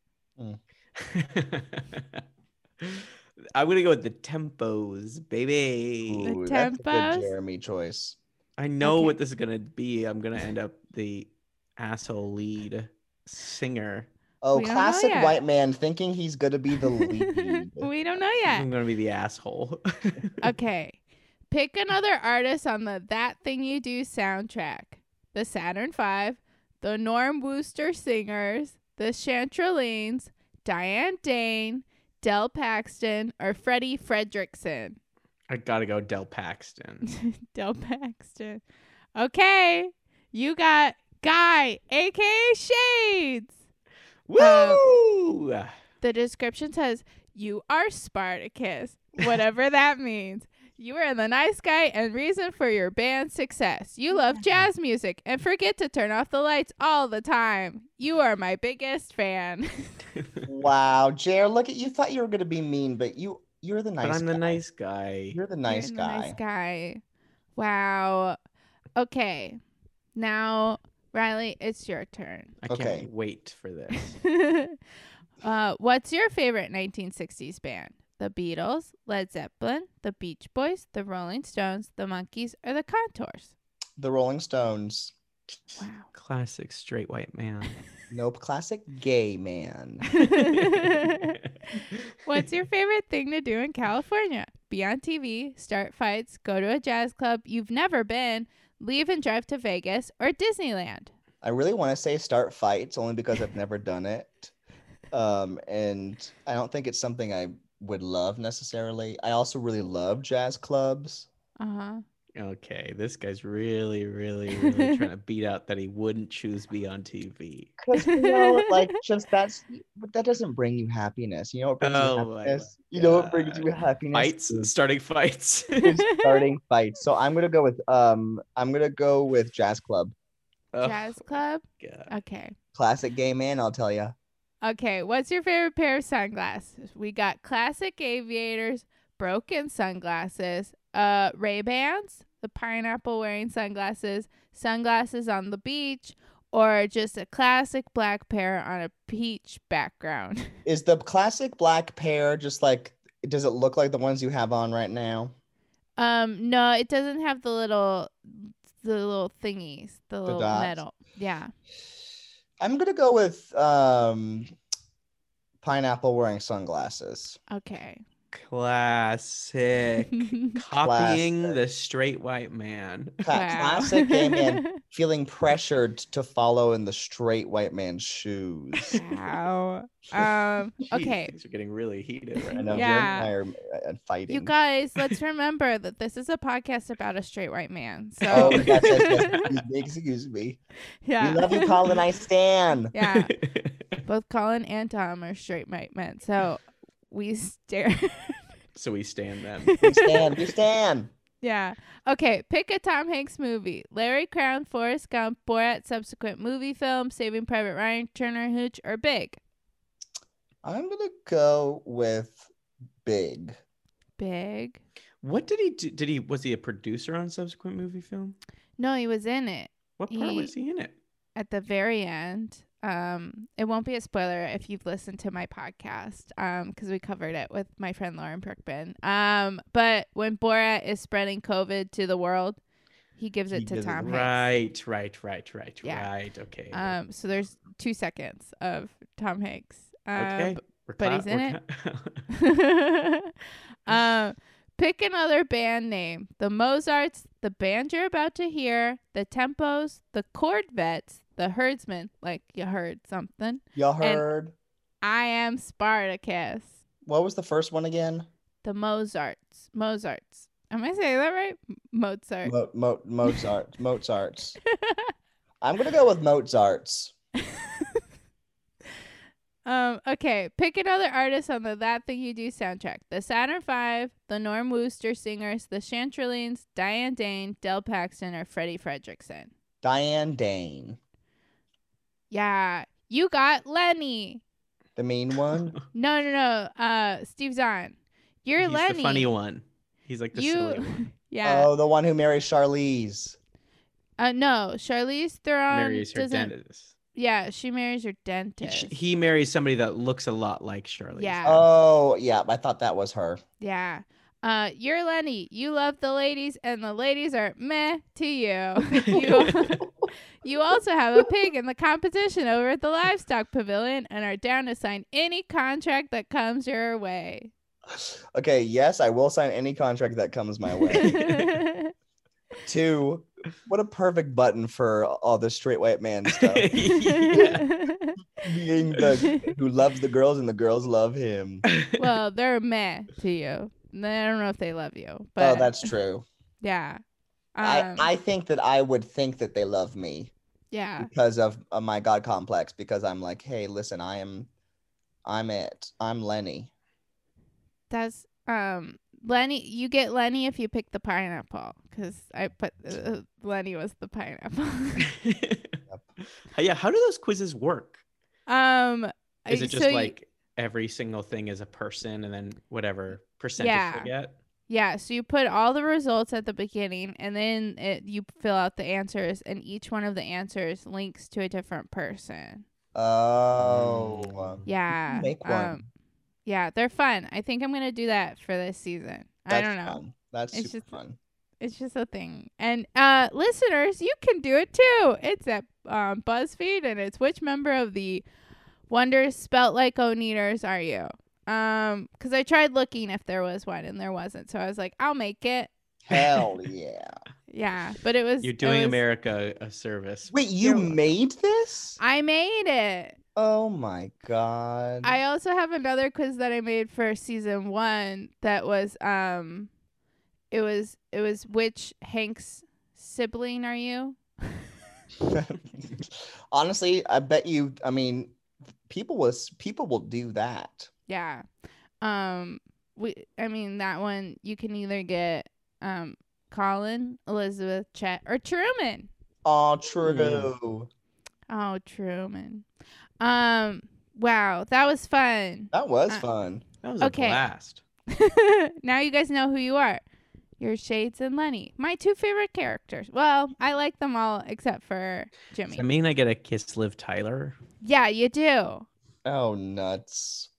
I'm gonna go with the tempos, baby. Ooh, that's a Tempos? good Jeremy choice. I know Okay. what this is gonna be. I'm gonna end up the asshole lead singer. Oh, We don't know classic yet. white man thinking he's gonna be the lead. We don't know yet. I'm gonna be the asshole. Okay. Pick another artist on the That Thing You Do soundtrack. The Saturn Five, the Norm Wooster Singers, the Chantrellines, Diane Dane, Del Paxton, or Freddie Fredrickson. I gotta go Del Paxton. Del Paxton. Okay. You got Guy, aka Shades. Woo! The description says, "You are Spartacus," whatever that means. You are the nice guy and reason for your band's success. You love jazz music and forget to turn off the lights all the time. You are my biggest fan. Wow, Jer, look at you. Thought you were gonna be mean, but you you're the nice. but I'm the guy. nice guy. You're the nice You're the guy. nice guy. Wow. Okay. Now, Riley, it's your turn. I can't Okay. wait for this. uh, what's your favorite nineteen sixties band? The Beatles, Led Zeppelin, the Beach Boys, the Rolling Stones, the Monkees, or the Contours? The Rolling Stones. Wow. Classic straight white man. Nope. Classic gay man. What's your favorite thing to do in California? Be on T V, start fights, go to a jazz club you've never been, leave and drive to Vegas, or Disneyland? I really want to say start fights only because I've never done it. Um, and I don't think it's something I would love necessarily. I also really love jazz clubs. Uh-huh. Okay, this guy's really, really, really trying to beat out that he wouldn't choose be on T V. Because you know, like just that's that doesn't bring you happiness. You know what brings Oh you my happiness? You know what brings you God. happiness? Fights, Is- starting fights. is starting fights. So I'm gonna go with um I'm gonna go with jazz club. Oh, Jazz club? God. Okay. Classic gay man, I'll tell you. Okay, what's your favorite pair of sunglasses? We got classic aviators, broken sunglasses, uh, Ray-Bans, the pineapple wearing sunglasses, sunglasses on the beach, or just a classic black pair on a peach background? Is the classic black pair just like, does it look like the ones you have on right now? Um, no, it doesn't have the little, the little thingies, the, little dots? metal. Yeah. I'm gonna go with um, pineapple wearing sunglasses. Okay. Classic. Copying Classic. the straight white man. Cla- Wow. Classic gay man feeling pressured to follow in the straight white man's shoes. Wow. Um. Jeez, Okay. things are getting really heated right I know now. Yeah. Jeremy and I are uh, fighting. You guys, let's remember that this is a podcast about a straight white man. So Oh, yes, yes, yes. Excuse me, excuse me. yeah. We love you, Colin. I stand. Yeah. Both Colin and Tom are straight white men. So we stare. So we stand then. We stand. We stand. Yeah. Okay. Pick a Tom Hanks movie: Larry Crown, Forrest Gump, Borat subsequent movie film, Saving Private Ryan, Turner Hooch, or Big. I'm gonna go with Big. Big. What did he do? Did he was he a producer on subsequent movie film? No, he was in it What part He- was he in it? at the very end. Um, it won't be a spoiler if you've listened to my podcast, um, because we covered it with my friend Lauren Brookman. Um, but when Borat is spreading COVID to the world, he gives it He to gives it Tom to- Hanks. Right, right, right, right, Yeah. right. Okay. Um, so there's two seconds of Tom Hanks. Uh, okay. b- We're but cla- he's in we're it. ca- um, pick another band name: the Mozarts, the band you're about to hear, the Tempos, the Chordvets, the Herdsmen. Like you heard something. Y'all heard? I am Spartacus. What was the first one again? The Mozarts. Mozarts. Am I saying that right? M- Mozart. Mo- Mo- Mozart. Mozart's. I'm gonna go with Mozart's. Um, okay, pick another artist on the That Thing You Do soundtrack. The Saturn Five, the Norm Wooster Singers, the Chantrellines, Diane Dane, Del Paxton, or Freddie Fredrickson. Diane Dane, Yeah, you got Lenny. the mean one. No, no, no. Uh, Steve Zahn. You're He's Lenny. the funny one. He's like the you, silly one. yeah. Oh, the one who marries Charlize. Uh, no, Charlize Theron Marries her doesn't. dentist. Yeah, she marries her He, dentist. he marries somebody that looks a lot like Charlie. Yeah. Oh, yeah. I thought that was her. Yeah. Uh, you're Lenny. You love the ladies, and the ladies are meh to you. you. You also have a pig in the competition over at the livestock pavilion and are down to sign any contract that comes your way. Okay, yes, I will sign any contract that comes my way. Two, what a perfect button for all the straight white man stuff. Yeah. Being the who loves the girls and the girls love him. Well, they're meh to you. I don't know if they love you, but Oh, that's true. yeah. Um, I, I think that I would think that they love me yeah. because of, of my God complex, because I'm like, hey, listen, I am I'm it. I'm Lenny. That's um Lenny. You get Lenny if you pick the pineapple, because I put uh, Lenny was the pineapple. Yeah, how do those quizzes work? um, Is I- it just so you- like every single thing is a person and then whatever percentage Yeah. they get? Yeah, so you put all the results at the beginning, and then it, you fill out the answers, and each one of the answers links to a different person. Oh. Mm. Yeah. Make one. Um, yeah, they're fun. I think I'm gonna do that for this season. I That's don't know. fun. That's It's super just- fun. It's just a thing. And uh, listeners, you can do it too. It's at um, BuzzFeed, and it's which member of the Wonders Spelt Like O-Neaters are you? Um, because I tried looking if there was one, and there wasn't. So I was like, I'll make it. Hell yeah. Yeah, but it was. You're it doing was- America a service. Wait, you You're welcome. made this? I made it. Oh my god. I also have another quiz that I made for season one that was um it was it was which Hank's sibling are you? Honestly, I bet you I mean people was people will do that. Yeah. Um we I mean that one you can either get um Colin, Elizabeth, Chet, or Truman. Oh, true. Oh, Truman. Um wow, that was fun. That was Uh, fun. That was Okay. a blast. Now you guys know who you are. Your Shades and Lenny. My two favorite characters. Well, I like them all except for Jimmy. Does that mean I get a kiss Liv Tyler? Yeah, you do. Oh, nuts.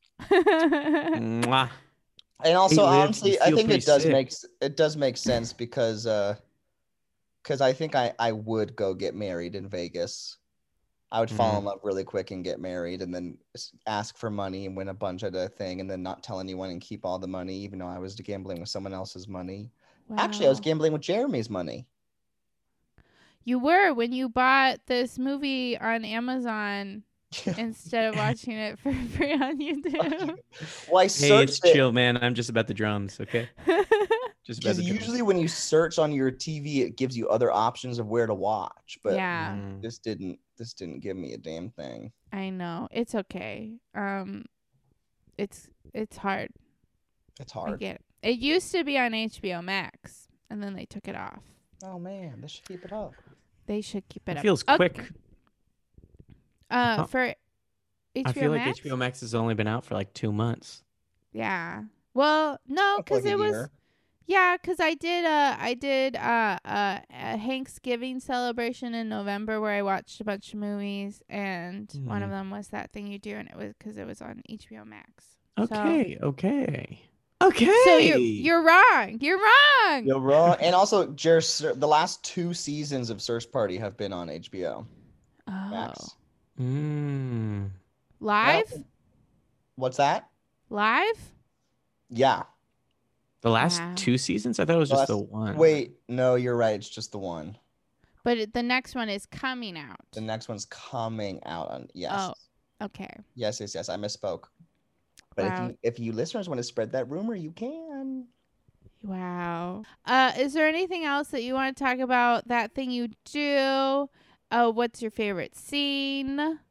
Mwah. And also, Hey, Liv, honestly, you I feel think pretty it does sick. make s- it does make sense because uh, because I think I I would go get married in Vegas. I would fall Mm. in love really quick and get married, and then s- ask for money and win a bunch at a thing, and then not tell anyone and keep all the money, even though I was gambling with someone else's money. Actually, I was Wow. gambling with Jeremy's money. You were when you bought this movie on Amazon instead of watching it for free on YouTube. Well, I Hey, searched it's it chill, man. I'm just about the drums, okay? Just about because the drums. usually when you search on your T V, it gives you other options of where to watch, but Yeah, Mm. this didn't. This didn't give me a damn thing. I know. It's okay. Um, it's it's hard. It's I hard. get it. It used to be on H B O Max, and then they took it off. Oh man, they should keep it up. They should keep it It up. feels Okay. quick. Uh, Huh. for H B O I feel like Max? H B O Max has only been out for like two months. Yeah. Well, no, Like because a it was. year. Yeah, because I did uh I did uh, uh a Thanksgiving celebration in November where I watched a bunch of movies, and one of Mhm. them was That Thing You Do, and it was because it was on H B O Max. Okay, okay. Okay. So you're you're wrong. You're wrong. You're wrong. And also, just the last two seasons of Search Party have been on H B O Oh, Max. Mm. live, What's that? live. Yeah. The last Wow. two seasons? I thought it was The just the last- one. Wait, no, you're right. It's just the one. But it, the next one is coming out. The next one's coming out on. Yes. Oh. Okay. Yes, yes, yes. I misspoke. But Wow. if you if you listeners want to spread that rumor, you can. Wow. Uh, is there anything else that you want to talk about? That Thing You Do. Uh, what's your favorite scene?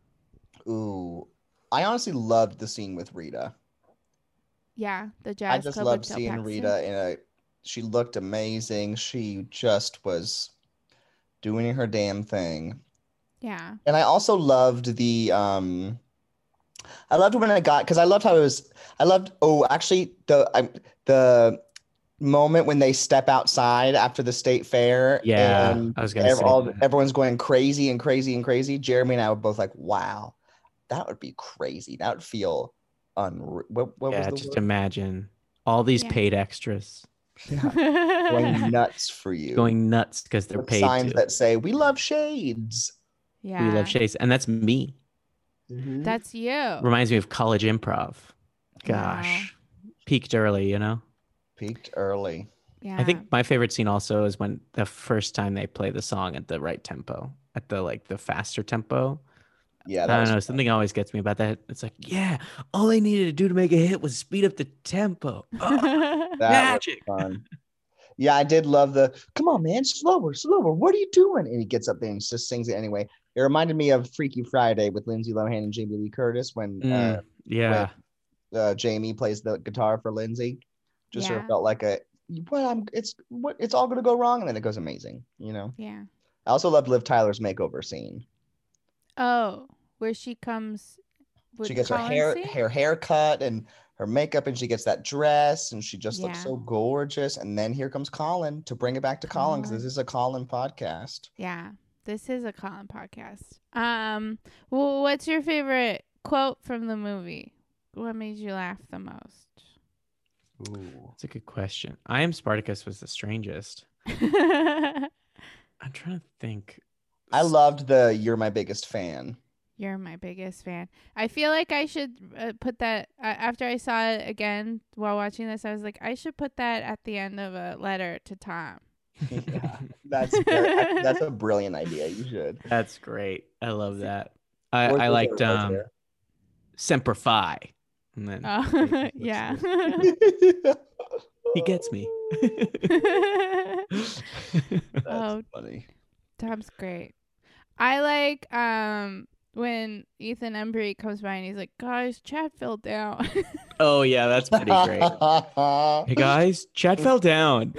Ooh, I honestly loved the scene with Rita. Yeah, the jazz I just club loved with Del seeing Paxton. Rita in a. She looked amazing. She just was doing her damn thing. Yeah. And I also loved the um I loved when I got because I loved how it was I loved oh actually the I, the moment when they step outside after the state fair Yeah, and I was gonna ev- say all, that. everyone's going crazy and crazy and crazy. Jeremy and I were both like, wow, that would be crazy. That would feel unreal. What, what was Yeah, the just word? imagine all these Yeah. paid extras Going nuts for you. going nuts because they're With paid signs to. that say we love shades. yeah. We love Chase, and that's me. That's you. Reminds me of college improv. Wow. Gosh, peaked early, you know. Peaked early. Yeah. I think my favorite scene also is when the first time they play the song at the right tempo, at the like the faster tempo. Yeah, I that don't was know. Something always gets me about that. It's like, yeah, all they needed to do to make a hit was speed up the tempo. Oh, that magic. was fun. Yeah, I did love the come on, man, slower, slower. What are you doing? And he gets up there and just sings it anyway. It reminded me of Freaky Friday with Lindsay Lohan and Jamie Lee Curtis when Mm, uh, yeah. uh, Jamie plays the guitar for Lindsay. Just sort of Yeah. felt like a well, I'm it's what it's all gonna go wrong, and then it goes amazing, you know. Yeah. I also loved Liv Tyler's makeover scene. Oh, where she comes with She gets her Colin hair scene? hair haircut and her makeup, and she gets that dress, and she just looks Yeah. so gorgeous. And then here comes Colin to bring it back to Colin, because Colin. this is a Colin podcast. Yeah. This is a Colin podcast. Um, well, what's your favorite quote from the movie? What made you laugh the most? Ooh. That's a good question. I Am Spartacus was the strangest. You're I'm trying to think. I loved the "You're my biggest fan." my biggest fan. I feel like I should uh, put that uh, after I saw it again while watching this. I was like, I should put that at the end of a letter to Tom. Yeah, that's very, I- that's a brilliant idea. You should. That's great. I love that. I, Where's I the liked letter um, right Semper Fi. And then Oh, yeah. there? he gets me. That's Oh. funny. Tom's great. I like um when Ethan Embry comes by and he's like, guys, Chad fell down. Oh, yeah, that's pretty great. Hey, guys, Chad fell down.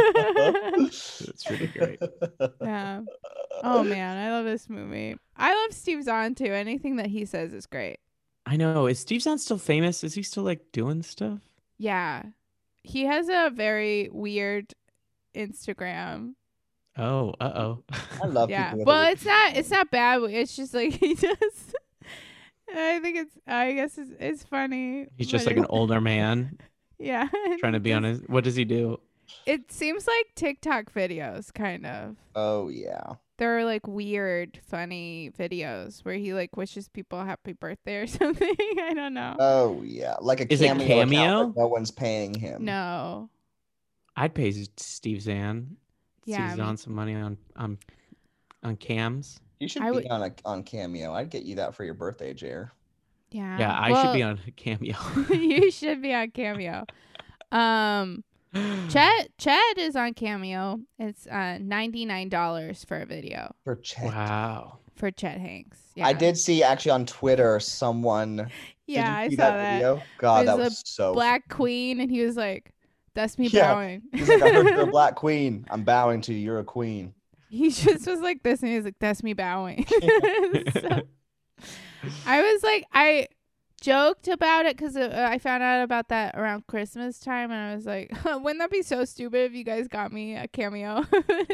That's pretty great. Yeah. Oh man, I love this movie. I love Steve Zahn too. Anything that he says is great. I know. Is Steve Zahn still famous? Is he still like doing stuff? Yeah. he has a very weird Instagram. Oh, uh oh. I love Yeah, people with well, a- it's not it's not bad. It's just like he does. I think it's I guess it's it's funny. He's just but like an it- older man yeah, and trying to he be on just- his. What does he do? It seems like TikTok videos, kind of. Oh yeah. They're like weird, funny videos where he like wishes people happy birthday or something. I don't know. Oh yeah. Like a Is it cameo. account, Cameo? but no one's paying him. No. I'd pay Steve Zahn. Yeah, Steve I Zahn mean- some money on on on cams. You should I be would- on a on Cameo. I'd get you that for your birthday, Jer. Yeah. Yeah, I should be on Cameo. You should be on Cameo. Um, Chet Chet is on Cameo. It's uh ninety nine dollars for a video For Chet. Wow. for Chet Hanks. Yeah. I did see actually on Twitter someone. Yeah, did you I see saw that. video? God, There's that a was so. Black Queen, and he was like, "That's me Yeah. bowing." He's like, I heard you're a black queen. I'm bowing to you. You're a queen. He just was like this, and he was like, "That's me bowing." So, I was like, I joked about it because uh, I found out about that around Christmas time, and I was like, "Wouldn't that be so stupid if you guys got me a cameo?"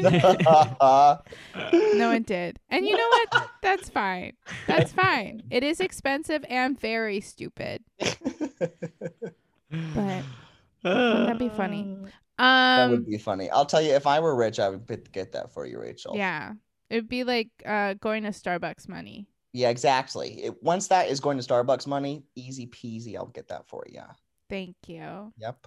No one did, and you know what? That's fine. That's fine. It is expensive and very stupid, but that'd be funny. That Um, would be funny. I'll tell you, if I were rich, I would get- get that for you, Rachel. yeah, it'd be like uh going to Starbucks money. Yeah, exactly. It, once that is going to Starbucks money, easy peasy. I'll get that for you. Thank you. Yep.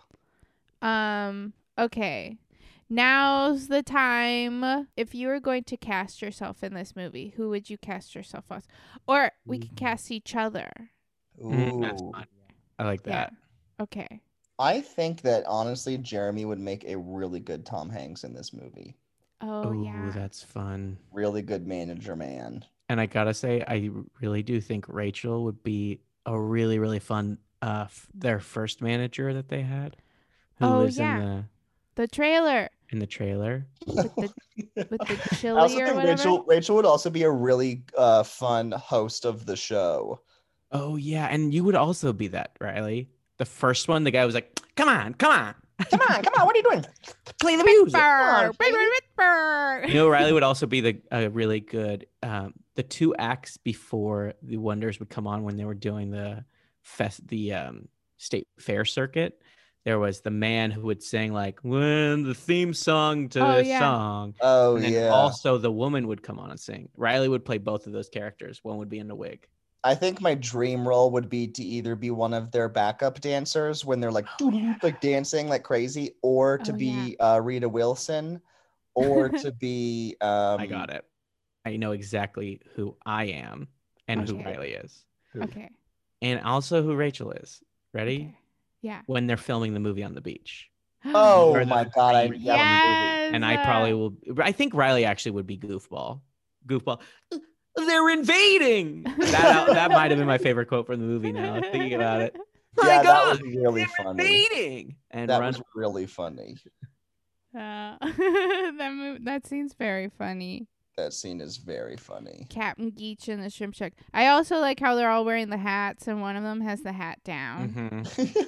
Um, okay. Now's the time. If you were going to cast yourself in this movie, who would you cast yourself as? Or we can Ooh. cast each other. Mm, that's Ooh. fun. I like that. Yeah. Okay. I think that honestly, Jeremy would make a really good Tom Hanks in this movie. Oh, Oh, yeah. that's fun. Really good manager man. And I gotta say, I really do think Rachel would be a really, really fun. Uh, f- their first manager that they had, who Oh, lives yeah. in the The trailer in the trailer. with the with the I chili also or think whatever. Rachel Rachel would also be a really uh, fun host of the show. Oh yeah, and you would also be that, Riley. The first one, the guy was like, "Come on, come on, Come on, come on, what are you doing? play the music." Burr, on, burr, burr, burr. You know, Riley would also be the a really good. Um, the two acts before the Wonders would come on when they were doing the fest, the um, state fair circuit. There was the man who would sing like when the theme song to Oh, this yeah. song. Oh And then yeah. also the woman would come on and sing. Riley would play both of those characters. One would be in a wig. I think my dream role would be to either be one of their backup dancers when they're like doo-doo, like dancing like crazy, or to Oh, be uh, Rita Wilson, or to be um, I got it. I know exactly who I am and who Okay. Riley is. who? Okay. And also who Rachel is. Ready? Okay. Yeah. When they're filming the movie on the beach. Oh Or my the god! I, dream that would be- Yes. And I probably will. I think Riley actually would be Goofball. Goofball. They're invading. That that might have been my favorite quote from the movie. Now thinking about it. My yeah, that God, was really they're funny. invading and That run. was really funny. Uh, that move, that scene's very funny. That scene is very funny. Captain Geach and the shrimp shack. I also like how they're all wearing the hats, and one of them has the hat down.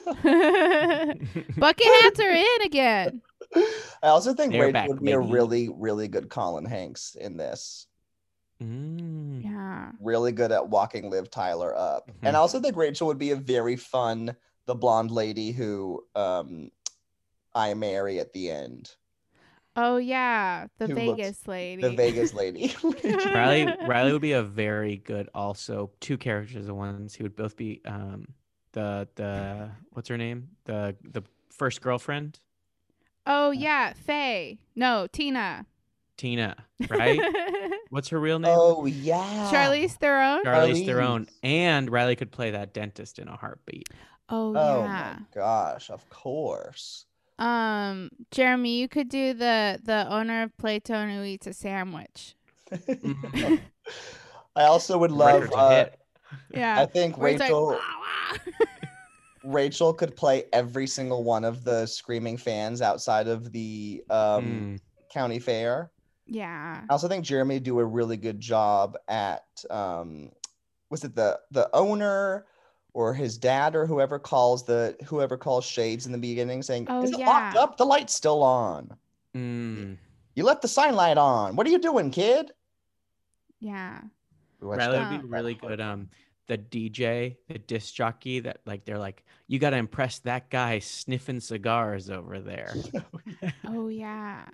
Mhm. Bucket hats are in again. I also think They're Rachel back, would be a baby. really, really good Colin Hanks in this. Mm. Yeah. Really good at walking Liv Tyler up. Mhm. And I also think Rachel would be a very fun, the blonde lady who um I marry at the end. Oh yeah, the Who looks- Vegas lady. The Vegas lady. Riley Riley would be a very good also two characters at once. He would both be um the the what's her name? The the first girlfriend, Oh yeah, Faye. No, Tina. Tina, right? What's her real name? Oh yeah. Charlize Theron. Charlize Charlize. Theron. And Riley could play that dentist in a heartbeat. Oh Oh yeah. my gosh, of course. Um, Jeremy, you could do the the owner of Playtone who eats a sandwich. Mhm. I also would love Record to uh, hit. Yeah. I think Where he's like, Rachel "Wah, wah." Rachel could play every single one of the screaming fans outside of the um Mm. county fair. Yeah. I also think Jeremy do a really good job at um was it the the owner or his dad or whoever calls the whoever calls Shades in the beginning saying, Oh, "Is it yeah. locked up? The light's still on. Mm. You left the sign light on. What are you doing, kid?" Yeah. We watched Riley that- would be that really whole good. thing. Um, the D J, the disc jockey, that like they're like, you got to impress that guy sniffing cigars over there. Oh, yeah.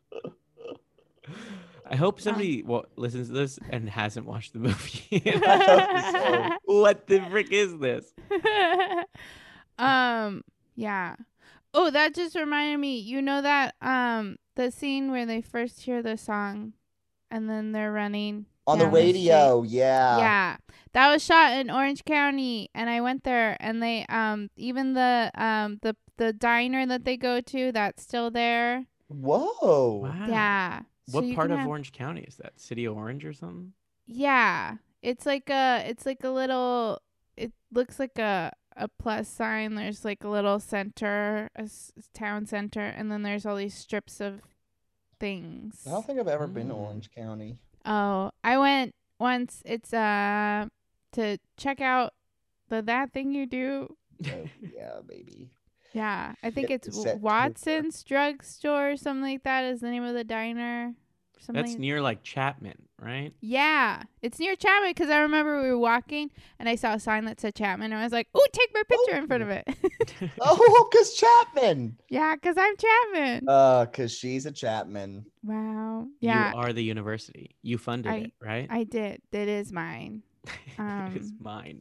I hope somebody well, listens to this and hasn't watched the movie. so. What the frick is this? um, yeah. Oh, that just reminded me. You know that um the scene where they first hear the song and then they're running On the down street? radio, yeah. Yeah. That was shot in Orange County, and I went there, and they um even the um the the diner that they go to, that's still there. Whoa. Wow. Yeah. So What you part can of have- Orange County is that? City of Orange or something? Yeah. It's like a it's like a little it looks like a a plus sign. There's like a little center, a s- town center, and then there's all these strips of things. I don't think I've ever been to Mm. Orange County. Oh, I went once. It's uh to check out the That Thing You Do. Oh, yeah, baby. Yeah, I think Get it's the set W- Watson's Drugstore or something like that is the name of the diner. Something. That's near like Chapman, right? Yeah, it's near Chapman because I remember we were walking and I saw a sign that said Chapman and I was like, "Ooh, take my picture in front of it." Oh, because Chapman. Yeah, because I'm Chapman. Uh, because she's a Chapman. Wow. Yeah, You are the university. You funded I- it, right? I did. It is mine. it is um, mine.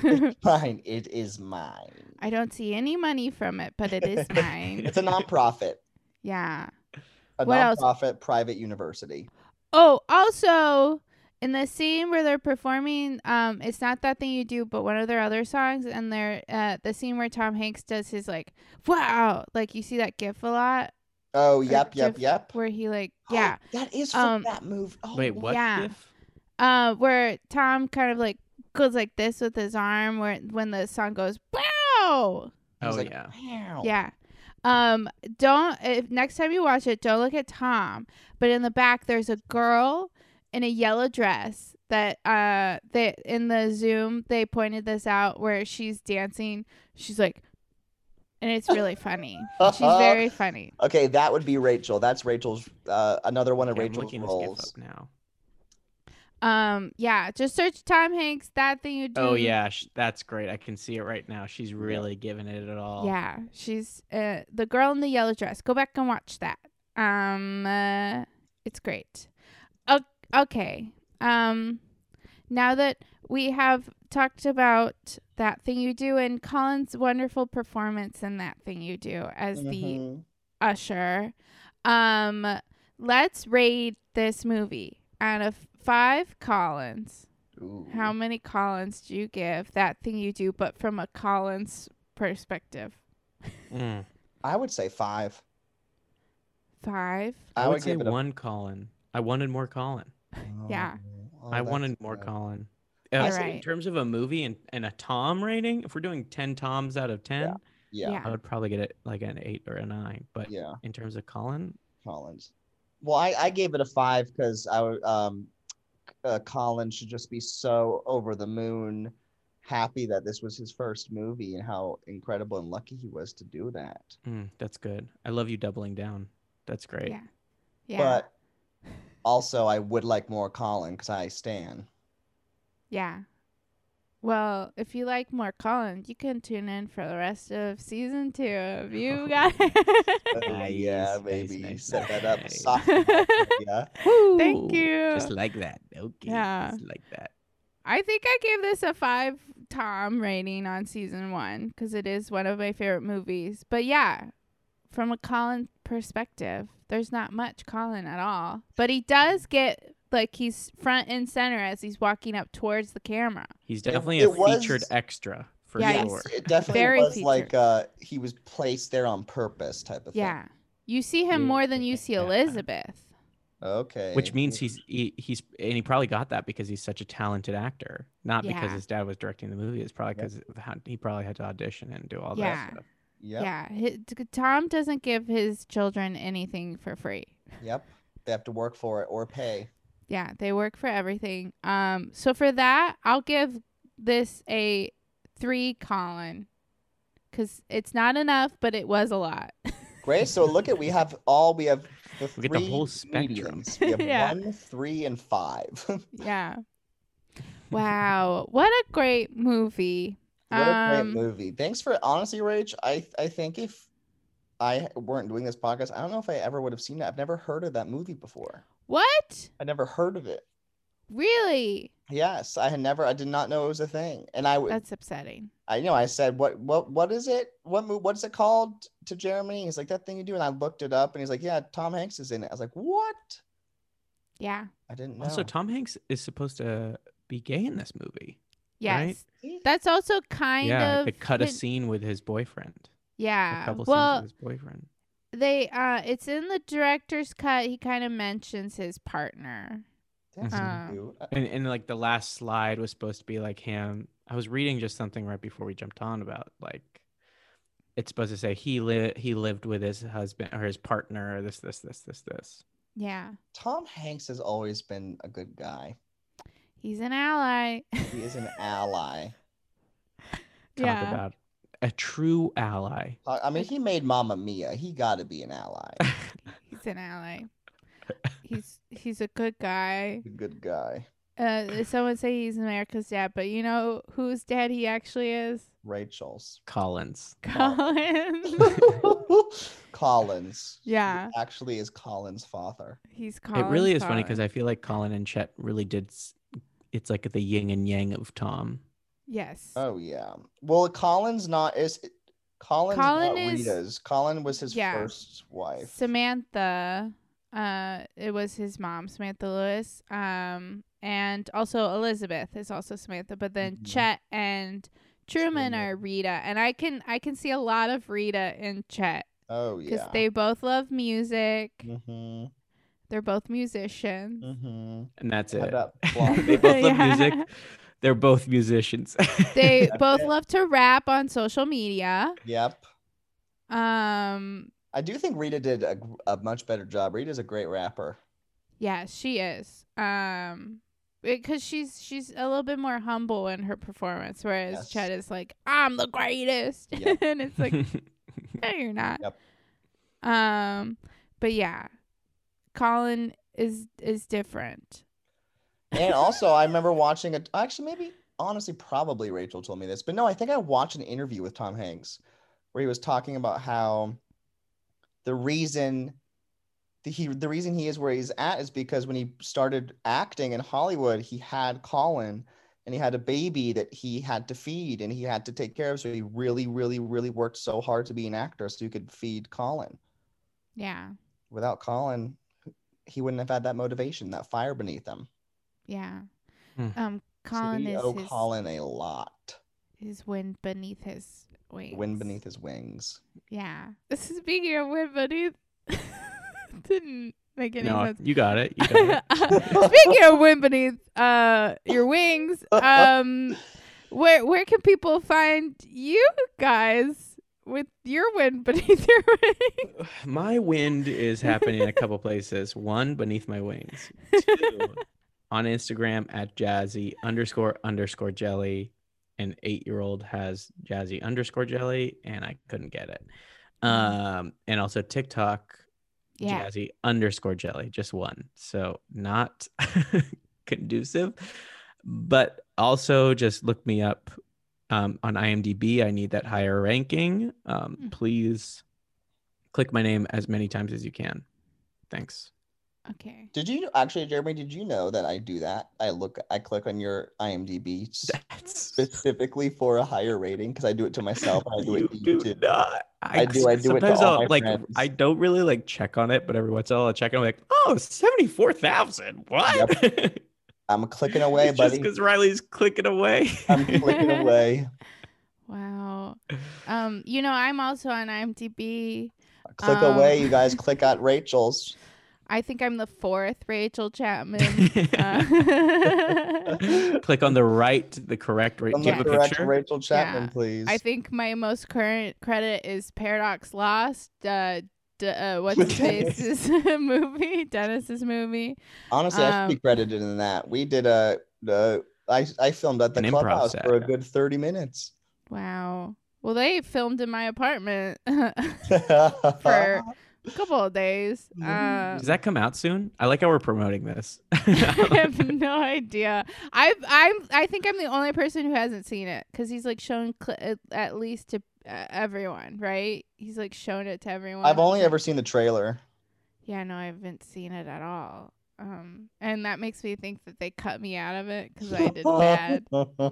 Fine, it is mine. I don't see any money from it, but it is mine. It's a nonprofit. Yeah. A What else? nonprofit private university. Oh, also in the scene where they're performing, um, it's not That Thing You Do, but one of their other songs, and they're uh the scene where Tom Hanks does his like, wow, like you see that gif a lot, Oh, Or yep, yep, gif yep. where he like, yeah, That is from Um, that movie. Oh, Wait, what? yeah. GIF? uh, where Tom kind of like goes like this with his arm, where when the song goes, wow, He's Oh like, yeah. Wow. yeah. Um, don't if next time you watch it, don't look at Tom, but in the back there's a girl in a yellow dress that uh they in the Zoom they pointed this out where she's dancing. She's like, and it's really funny. She's very funny. Okay, that would be Rachel. That's Rachel's. Uh, another one of Okay, I'm Rachel's looking this GIF roles. up now. Um, yeah, just search Tom Hanks, That Thing You Do. Oh yeah, sh- that's great. I can see it right now. She's really giving it at all. Yeah, she's uh, the girl in the yellow dress. Go back and watch that. Um, uh, it's great. O- okay. Um, now that we have talked about That Thing You Do and Colin's wonderful performance in That Thing You Do as the Mhm. usher, um, let's rate this movie out of five Collins. Ooh. How many Collins do you give That Thing You Do, but from a Collins perspective? Mm. I would say five. Five. I, I would would say give it a- one Colin. I wanted more Colin. Yeah. Oh, I that's wanted more good. Colin. All Uh, right. In terms of a movie and, and a Tom rating, if we're doing ten Toms out of ten, Yeah. Yeah. I would probably get it like an eight or a nine. But Yeah. in terms of Colin, Collins. Well, I, I gave it a five because I would um, uh, Colin should just be so over the moon, happy that this was his first movie and how incredible and lucky he was to do that. mm, that's good. I love you doubling down. That's great. Yeah. Yeah. But also, I would like more Colin because I stan. yeah. Well, if you like more Collins, you can tune in for the rest of season two of You Got Oh, Nice, yeah, nice, baby. nice, Set that nice, up. nice. Softball for ya. Thank Ooh, you. Just like that. Okay. Yeah. Just like that. I think I gave this a five Tom rating on season one because it is one of my favorite movies. But yeah, from a Colin perspective, there's not much Colin at all. But he does get, like, he's front and center as he's walking up towards the camera. He's definitely it a featured was- extra for Yeah, Yes, sure. it definitely Very was featured. like uh, he was placed there on purpose type of Yeah. You see him Yeah. more than you see Yeah. Elizabeth. thing. Okay. Which means he's he, he's and he probably got that because he's such a talented actor, not because Yeah. his dad was directing the movie. It's probably Yep. because he probably had to audition and do all Yeah. that stuff. Yep. Yeah. Hi- t- Tom doesn't give his children anything for free. Yep. They have to work for it or pay. Yeah, they work for everything. Um, so for that, I'll give this a three Colin. Because it's not enough, but it was a lot. Great. So look at we have all we have the We get the three whole spectrum. medians. We have Yeah. one, three, and five. Yeah. Wow. What a great movie. What a great Um, movie. Thanks for honestly, Rach. I I think if I weren't doing this podcast, I don't know if I ever would have seen it. I've never heard of that movie before. What? I never heard of it. Really? Yes, I had never. I did not know it was a thing. And I would. That's upsetting. I know. I said, "What? What? What is it? What? mo- What's it called?" To Jeremy. He's like, "That thing you do." And I looked it up, and he's like, "Yeah, Tom Hanks is in it." I was like, "What?" Yeah. I didn't know. Also, Tom Hanks is supposed to be gay in this movie. Yes. See? That's also kind yeah, of they cut a hid- scene with his boyfriend. A Yeah. couple Well, scenes with his boyfriend. they uh it's in the director's cut. He kind of mentions his partner. That's Uh, cute. And and like the last slide was supposed to be like him. I was reading just something right before we jumped on about like it's supposed to say he li- he lived with his husband or his partner or this this this this this. Yeah. Tom Hanks has always been a good guy. He's an ally. He is an ally. Talk Yeah. about a true ally. I I mean, he made Mamma Mia. He got to be an ally. He's an ally. He's he's a good guy. A good guy. Uh, someone say he's America's dad, but you know whose dad he actually is? Rachel's. Collins. Colin. Collins. Yeah. He actually is Colin's father. He's Colin. It really is funny because I feel like Colin and Chet really did. s- It's like the yin and yang of Tom. Yes. Oh yeah. Well, Colin's not is Colin's Colin not is- Rita's. Colin was his Yeah. first wife. Samantha. Uh, it was his mom, Samantha Lewis. Um, and also Elizabeth is also Samantha. But then Mhm. Chet and Truman Truman. are Rita, and I can I can see a lot of Rita in Chet Oh because yeah. they both love music. Mm-hmm. They're both musicians. Mm-hmm. And that's Had it. that blonde They both love Yeah. music. They're both musicians. They That's both it. love to rap on social media. Yep. Um, I do think Rita did a, a much better job. Rita's a great rapper. yeah, she is. Um, because she's she's a little bit more humble in her performance, whereas Yes. Chet is like, "I'm the greatest," Yep. and it's like, "No, you're not." Yep. Um, but yeah, Colin is is different. And also, I remember watching it. Actually, maybe honestly, probably Rachel told me this, but no, I think I watched an interview with Tom Hanks where he was talking about how the reason the, he the reason he is where he's at is because when he started acting in Hollywood, he had Colin and he had a baby that he had to feed and he had to take care of. So he really, really, really worked so hard to be an actor so he could feed Colin. Yeah, Without Colin, he wouldn't have had that motivation, that fire beneath him. yeah. Hmm. Um, Colin so we is owe his, Colin a lot. his wind beneath his wings. Wind beneath his wings. Yeah. Speaking of wind beneath, didn't make any No, sense. you got it. You got it. Speaking of wind beneath uh your wings, um, where where can people find you guys with your wind beneath your wings? My wind is happening in a couple places. One, beneath my wings. Two, on Instagram at jazzy underscore underscore jelly. An eight-year-old has jazzy underscore jelly, and I couldn't get it. Um, and also TikTok, Yeah. jazzy underscore jelly, just one. So not conducive, but also just look me up um, on IMDb. I need that higher ranking. Um, Mm. please click my name as many times as you can. Thanks. Okay. Did you actually, Jeremy? Did you know that I do that? I look, I click on your IMDb s- That's specifically for a higher rating because I do it to myself. And I do you it to you do too. not. I do- I do it to sometimes all I'll, my like friends. I don't really like check on it, but every once in a while I'll check and I'm like, oh, seventy-four thousand. What? I'm clicking away, It's just buddy. because Riley's clicking away. I'm clicking away. Wow. Um, you know, I'm also on IMDb. Click Um, away, you guys. Click at Rachel's. I think I'm the fourth Rachel Chapman. Uh, Click on the right, the correct right. On Do the you have a correct picture? Rachel Chapman, Yeah. please. I think my most current credit is Paradox Lost. Uh, d- uh, what's With his face's movie? Dennis's movie. Honestly, I should be um, credited in that. We did a, the I I filmed at the An improv clubhouse set. for a good thirty minutes. Wow. Well, they filmed in my apartment for a couple of days. Um, Does that come out soon? I like how we're promoting this. I have no idea. I I'm I think I'm the only person who hasn't seen it because he's like shown cl- at, at least to uh, everyone, right? He's like shown it to everyone. I've only ever seen the trailer. Yeah, no, I haven't seen it at all. Um, and that makes me think that they cut me out of it because I did bad.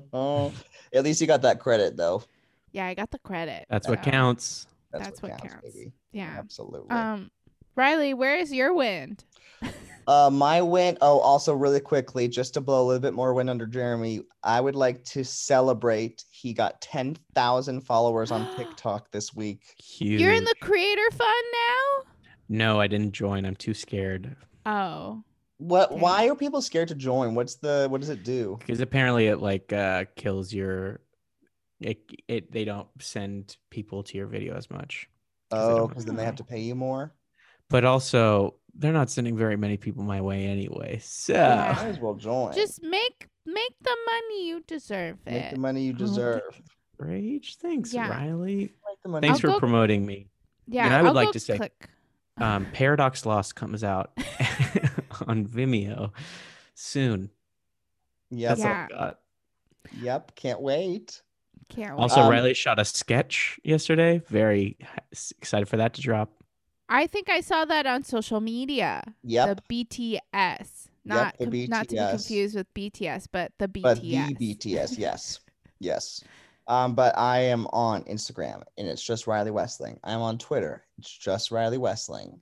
At least you got that credit, though. Yeah, I got the credit. That's what so counts. That's, That's what, what counts, counts. baby. Yeah. Absolutely. Um, Riley, where is your wind? Uh, my win. Oh, also really quickly, just to blow a little bit more wind under Jeremy, I would like to celebrate. He got ten thousand followers on TikTok this week. Huge. You're in the creator fund now? No, I didn't join. I'm too scared. Oh. What? Dang. Why are people scared to join? What's the? What does it do? Because apparently it like uh, kills your. It, it they don't send people to your video as much. 'Cause they Oh, don't- because then they have to pay you more. But also, they're not sending very many people my way anyway. So Yeah. Might as well join. Just make make the money you deserve make it. the money you deserve. Rage. Thanks, Yeah. Riley. Make the money. Thanks I'll for go- promoting me. Yeah, And I would I'll like go to say- click. Um, Paradox Lost comes out on Vimeo soon. Yep. That's Yeah. all I got. Yep. Can't wait. Can't wait. Also, Um, Riley shot a sketch yesterday. Very h- excited for that to drop. I think I saw that on social media. Yep. The B T S. Not the com- not to be B T S. confused with B T S, but the B T S. But the B T S, yes. Yes. Um, but I am on Instagram and it's just Riley Westling. I'm on Twitter. It's just Riley Westling.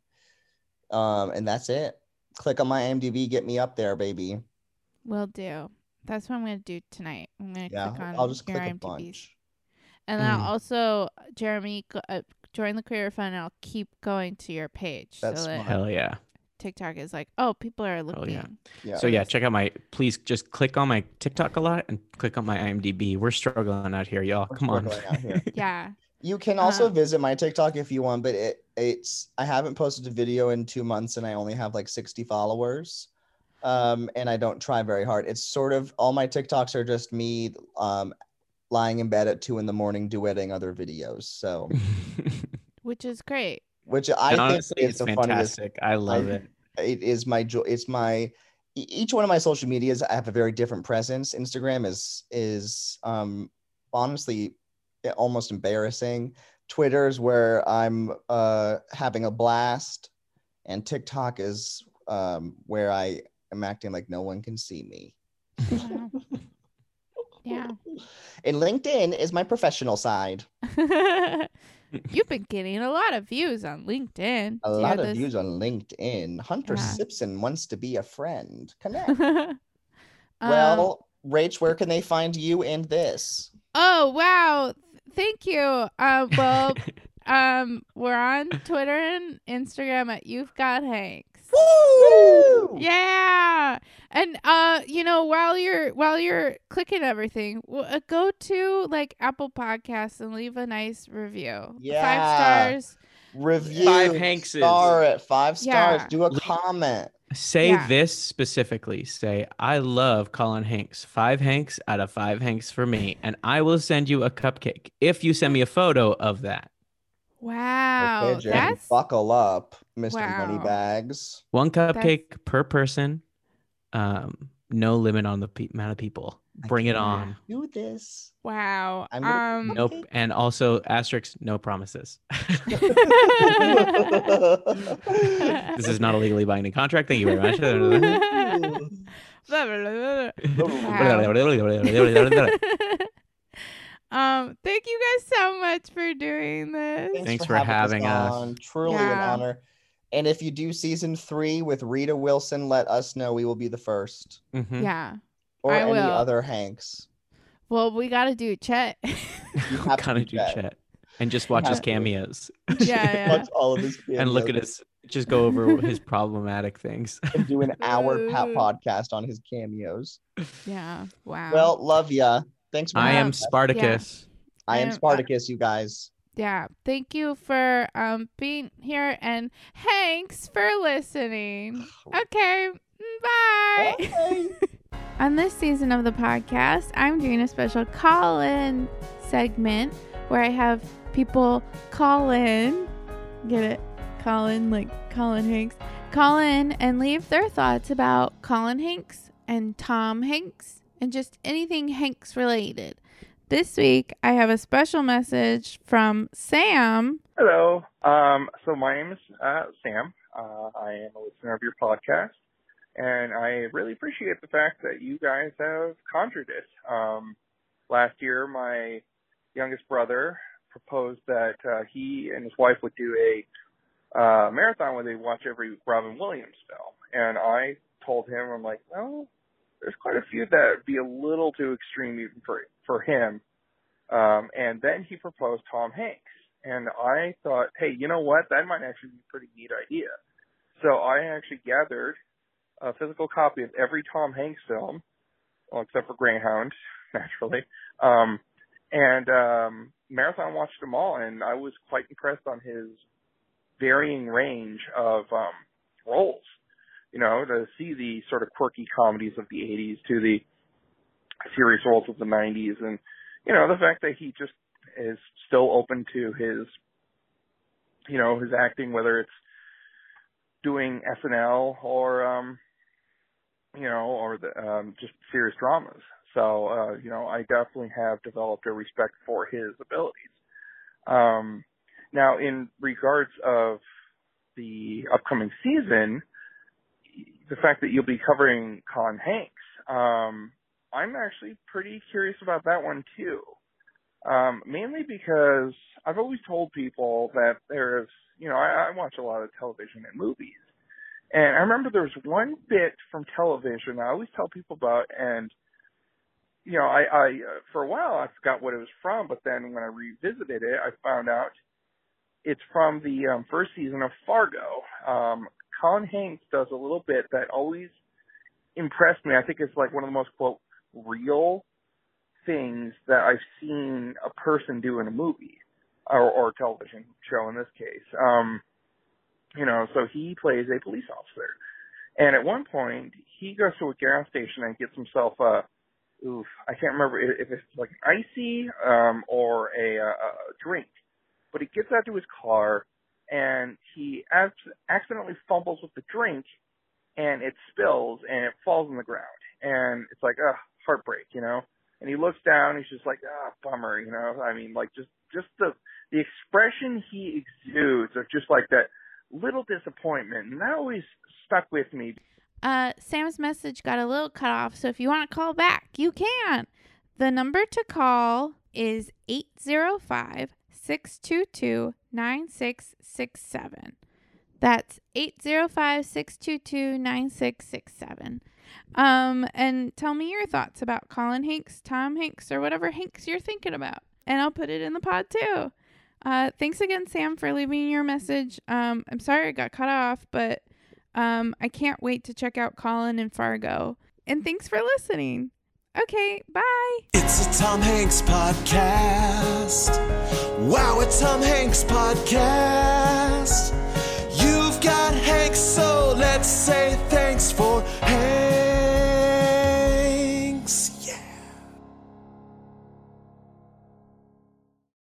Um, and that's it. Click on my I M D B, get me up there, baby. Will do. That's what I'm gonna do tonight. I'm gonna Yeah. click on I'll just your click a I M D Bs. bunch. And then Mm. I'll also, Jeremy, go, uh, join the Creator Fund and I'll keep going to your page. That's so that smart. Hell yeah. TikTok is like, oh, people are yeah. looking. Yeah. So yeah, check out my. Please just click on my TikTok a lot and click on my I M D B. We're struggling out here, y'all. We're Come on. struggling out here. Yeah. You can also Uh, visit my TikTok if you want, but it it's I haven't posted a video in two months and I only have like sixty followers. Um, and I don't try very hard. It's sort of all my TikToks are just me um lying in bed at two in the morning duetting other videos. So Which is great. which I and think honestly, is it's the funniest. fantastic. I love I- it. It is my joy. It's my e- each one of my social medias. I have a very different presence. Instagram is is um honestly almost embarrassing. Twitter's where I'm uh having a blast, and TikTok is um where I am acting like no one can see me. Wow. Yeah. And LinkedIn is my professional side. You've been getting a lot of views on LinkedIn. A Do you lot have of this- views on LinkedIn. Hunter Yeah. Simpson wants to be a friend. Connect. Um, Well, Rach, where can they find you and this? oh wow, thank you. Uh, well, um, we're on Twitter and Instagram at You've Got Hanks. Woo! Yeah, and uh, you know, while you're while you're clicking everything, w- uh, go to like Apple Podcasts and leave a nice review. Yeah. Five stars. Review Five Hankses. Star it five stars. Yeah. Do a comment. Say Yeah. this specifically. Say, I love Colin Hanks. Five Hanks out of five Hanks for me. And I will send you a cupcake if you send me a photo of that. Wow, Okay, Jeremy, that's buckle up, Mister Wow. Moneybags. One cupcake per person. Um, no limit on the pe- amount of people. Bring it on. Do this. wow. I'm gonna- Um, Nope. And also asterisk, no promises. This is not a legally binding contract. Thank you very much. um, thank you guys so much for doing this. Thanks for having us. on. Truly an Yeah. honor. And if you do season three with Rita Wilson, let us know. We will be the first. Mhm. Yeah. Or I any will. other Hanks. Well, we got to do Chet. You have to Gotta do do that. Chet. And just watch You his have to. cameos. yeah, yeah. Watch all of his And look at cameos his, just go over his problematic things. and do an hour pa- Ooh. podcast on his cameos. Yeah. Wow. Well, love ya. Thanks for I having am us. Spartacus. I am Um, Spartacus, you guys. yeah. Thank you for um being here, and thanks for listening. Okay. Bye. Okay. On this season of the podcast, I'm doing a special call-in segment where I have people call in, get it? Call in like Colin Hanks. Call in and leave their thoughts about Colin Hanks and Tom Hanks and just anything Hanks related. This week, I have a special message from Sam. Hello. Um, so my name is uh, Sam. Uh, I am a listener of your podcast, and I really appreciate the fact that you guys have conjured it. Um, last year, my youngest brother proposed that uh, he and his wife would do a uh, marathon where they watch every Robin Williams film. And I told him, I'm like, well, there's quite a few that would be a little too extreme even for, for him. Um, and then he proposed Tom Hanks. And I thought, hey, you know what? That might actually be a pretty neat idea. So I actually gathered a physical copy of every Tom Hanks film, well, except for Greyhound, naturally, um, and um, marathon watched them all, and I was quite impressed on his varying range of um, roles. You know, to see the sort of quirky comedies of the eighties to the serious roles of the nineties, and, you know, the fact that he just is still open to his, you know, his acting, whether it's doing S N L or, um, you know, or the, um, just serious dramas. So, uh, you know, I definitely have developed a respect for his abilities. Um, now, in regards of the upcoming season, the fact that you'll be covering Colin Hanks, um, I'm actually pretty curious about that one too. Um, mainly because I've always told people that there's, you know, I, I watch a lot of television and movies. And I remember there was one bit from television I always tell people about, and, you know, I, I uh, for a while I forgot what it was from, but then when I revisited it, I found out it's from the um, first season of Fargo. Um, Colin Hanks does a little bit that always impressed me. I think it's like one of the most, quote, real things that I've seen a person do in a movie or, or television show in this case. Um, you know, so he plays a police officer. And at one point, he goes to a gas station and gets himself a, oof, I can't remember if it's like an icy um, or a, a, a drink. But he gets out to his car and he ac- accidentally fumbles with the drink and it spills and it falls on the ground. And it's like, ugh, heartbreak, you know? And he looks down, he's just like, ah, bummer, you know? I mean, like, just, just the, the expression he exudes of just like that little disappointment. And that always stuck with me. Uh, Sam's message got a little cut off, so if you want to call back, you can. The number to call is eight zero five, six two two, nine six six seven. That's eight zero five, six two two, nine six six seven. Um, and tell me your thoughts about Colin Hanks, Tom Hanks, or whatever Hanks you're thinking about. And I'll put it in the pod too. Uh, thanks again, Sam, for leaving your message. Um, I'm sorry it got cut off, but um, I can't wait to check out Colin and Fargo. And thanks for listening. Okay, bye. It's a Tom Hanks podcast. Wow, a Tom Hanks podcast.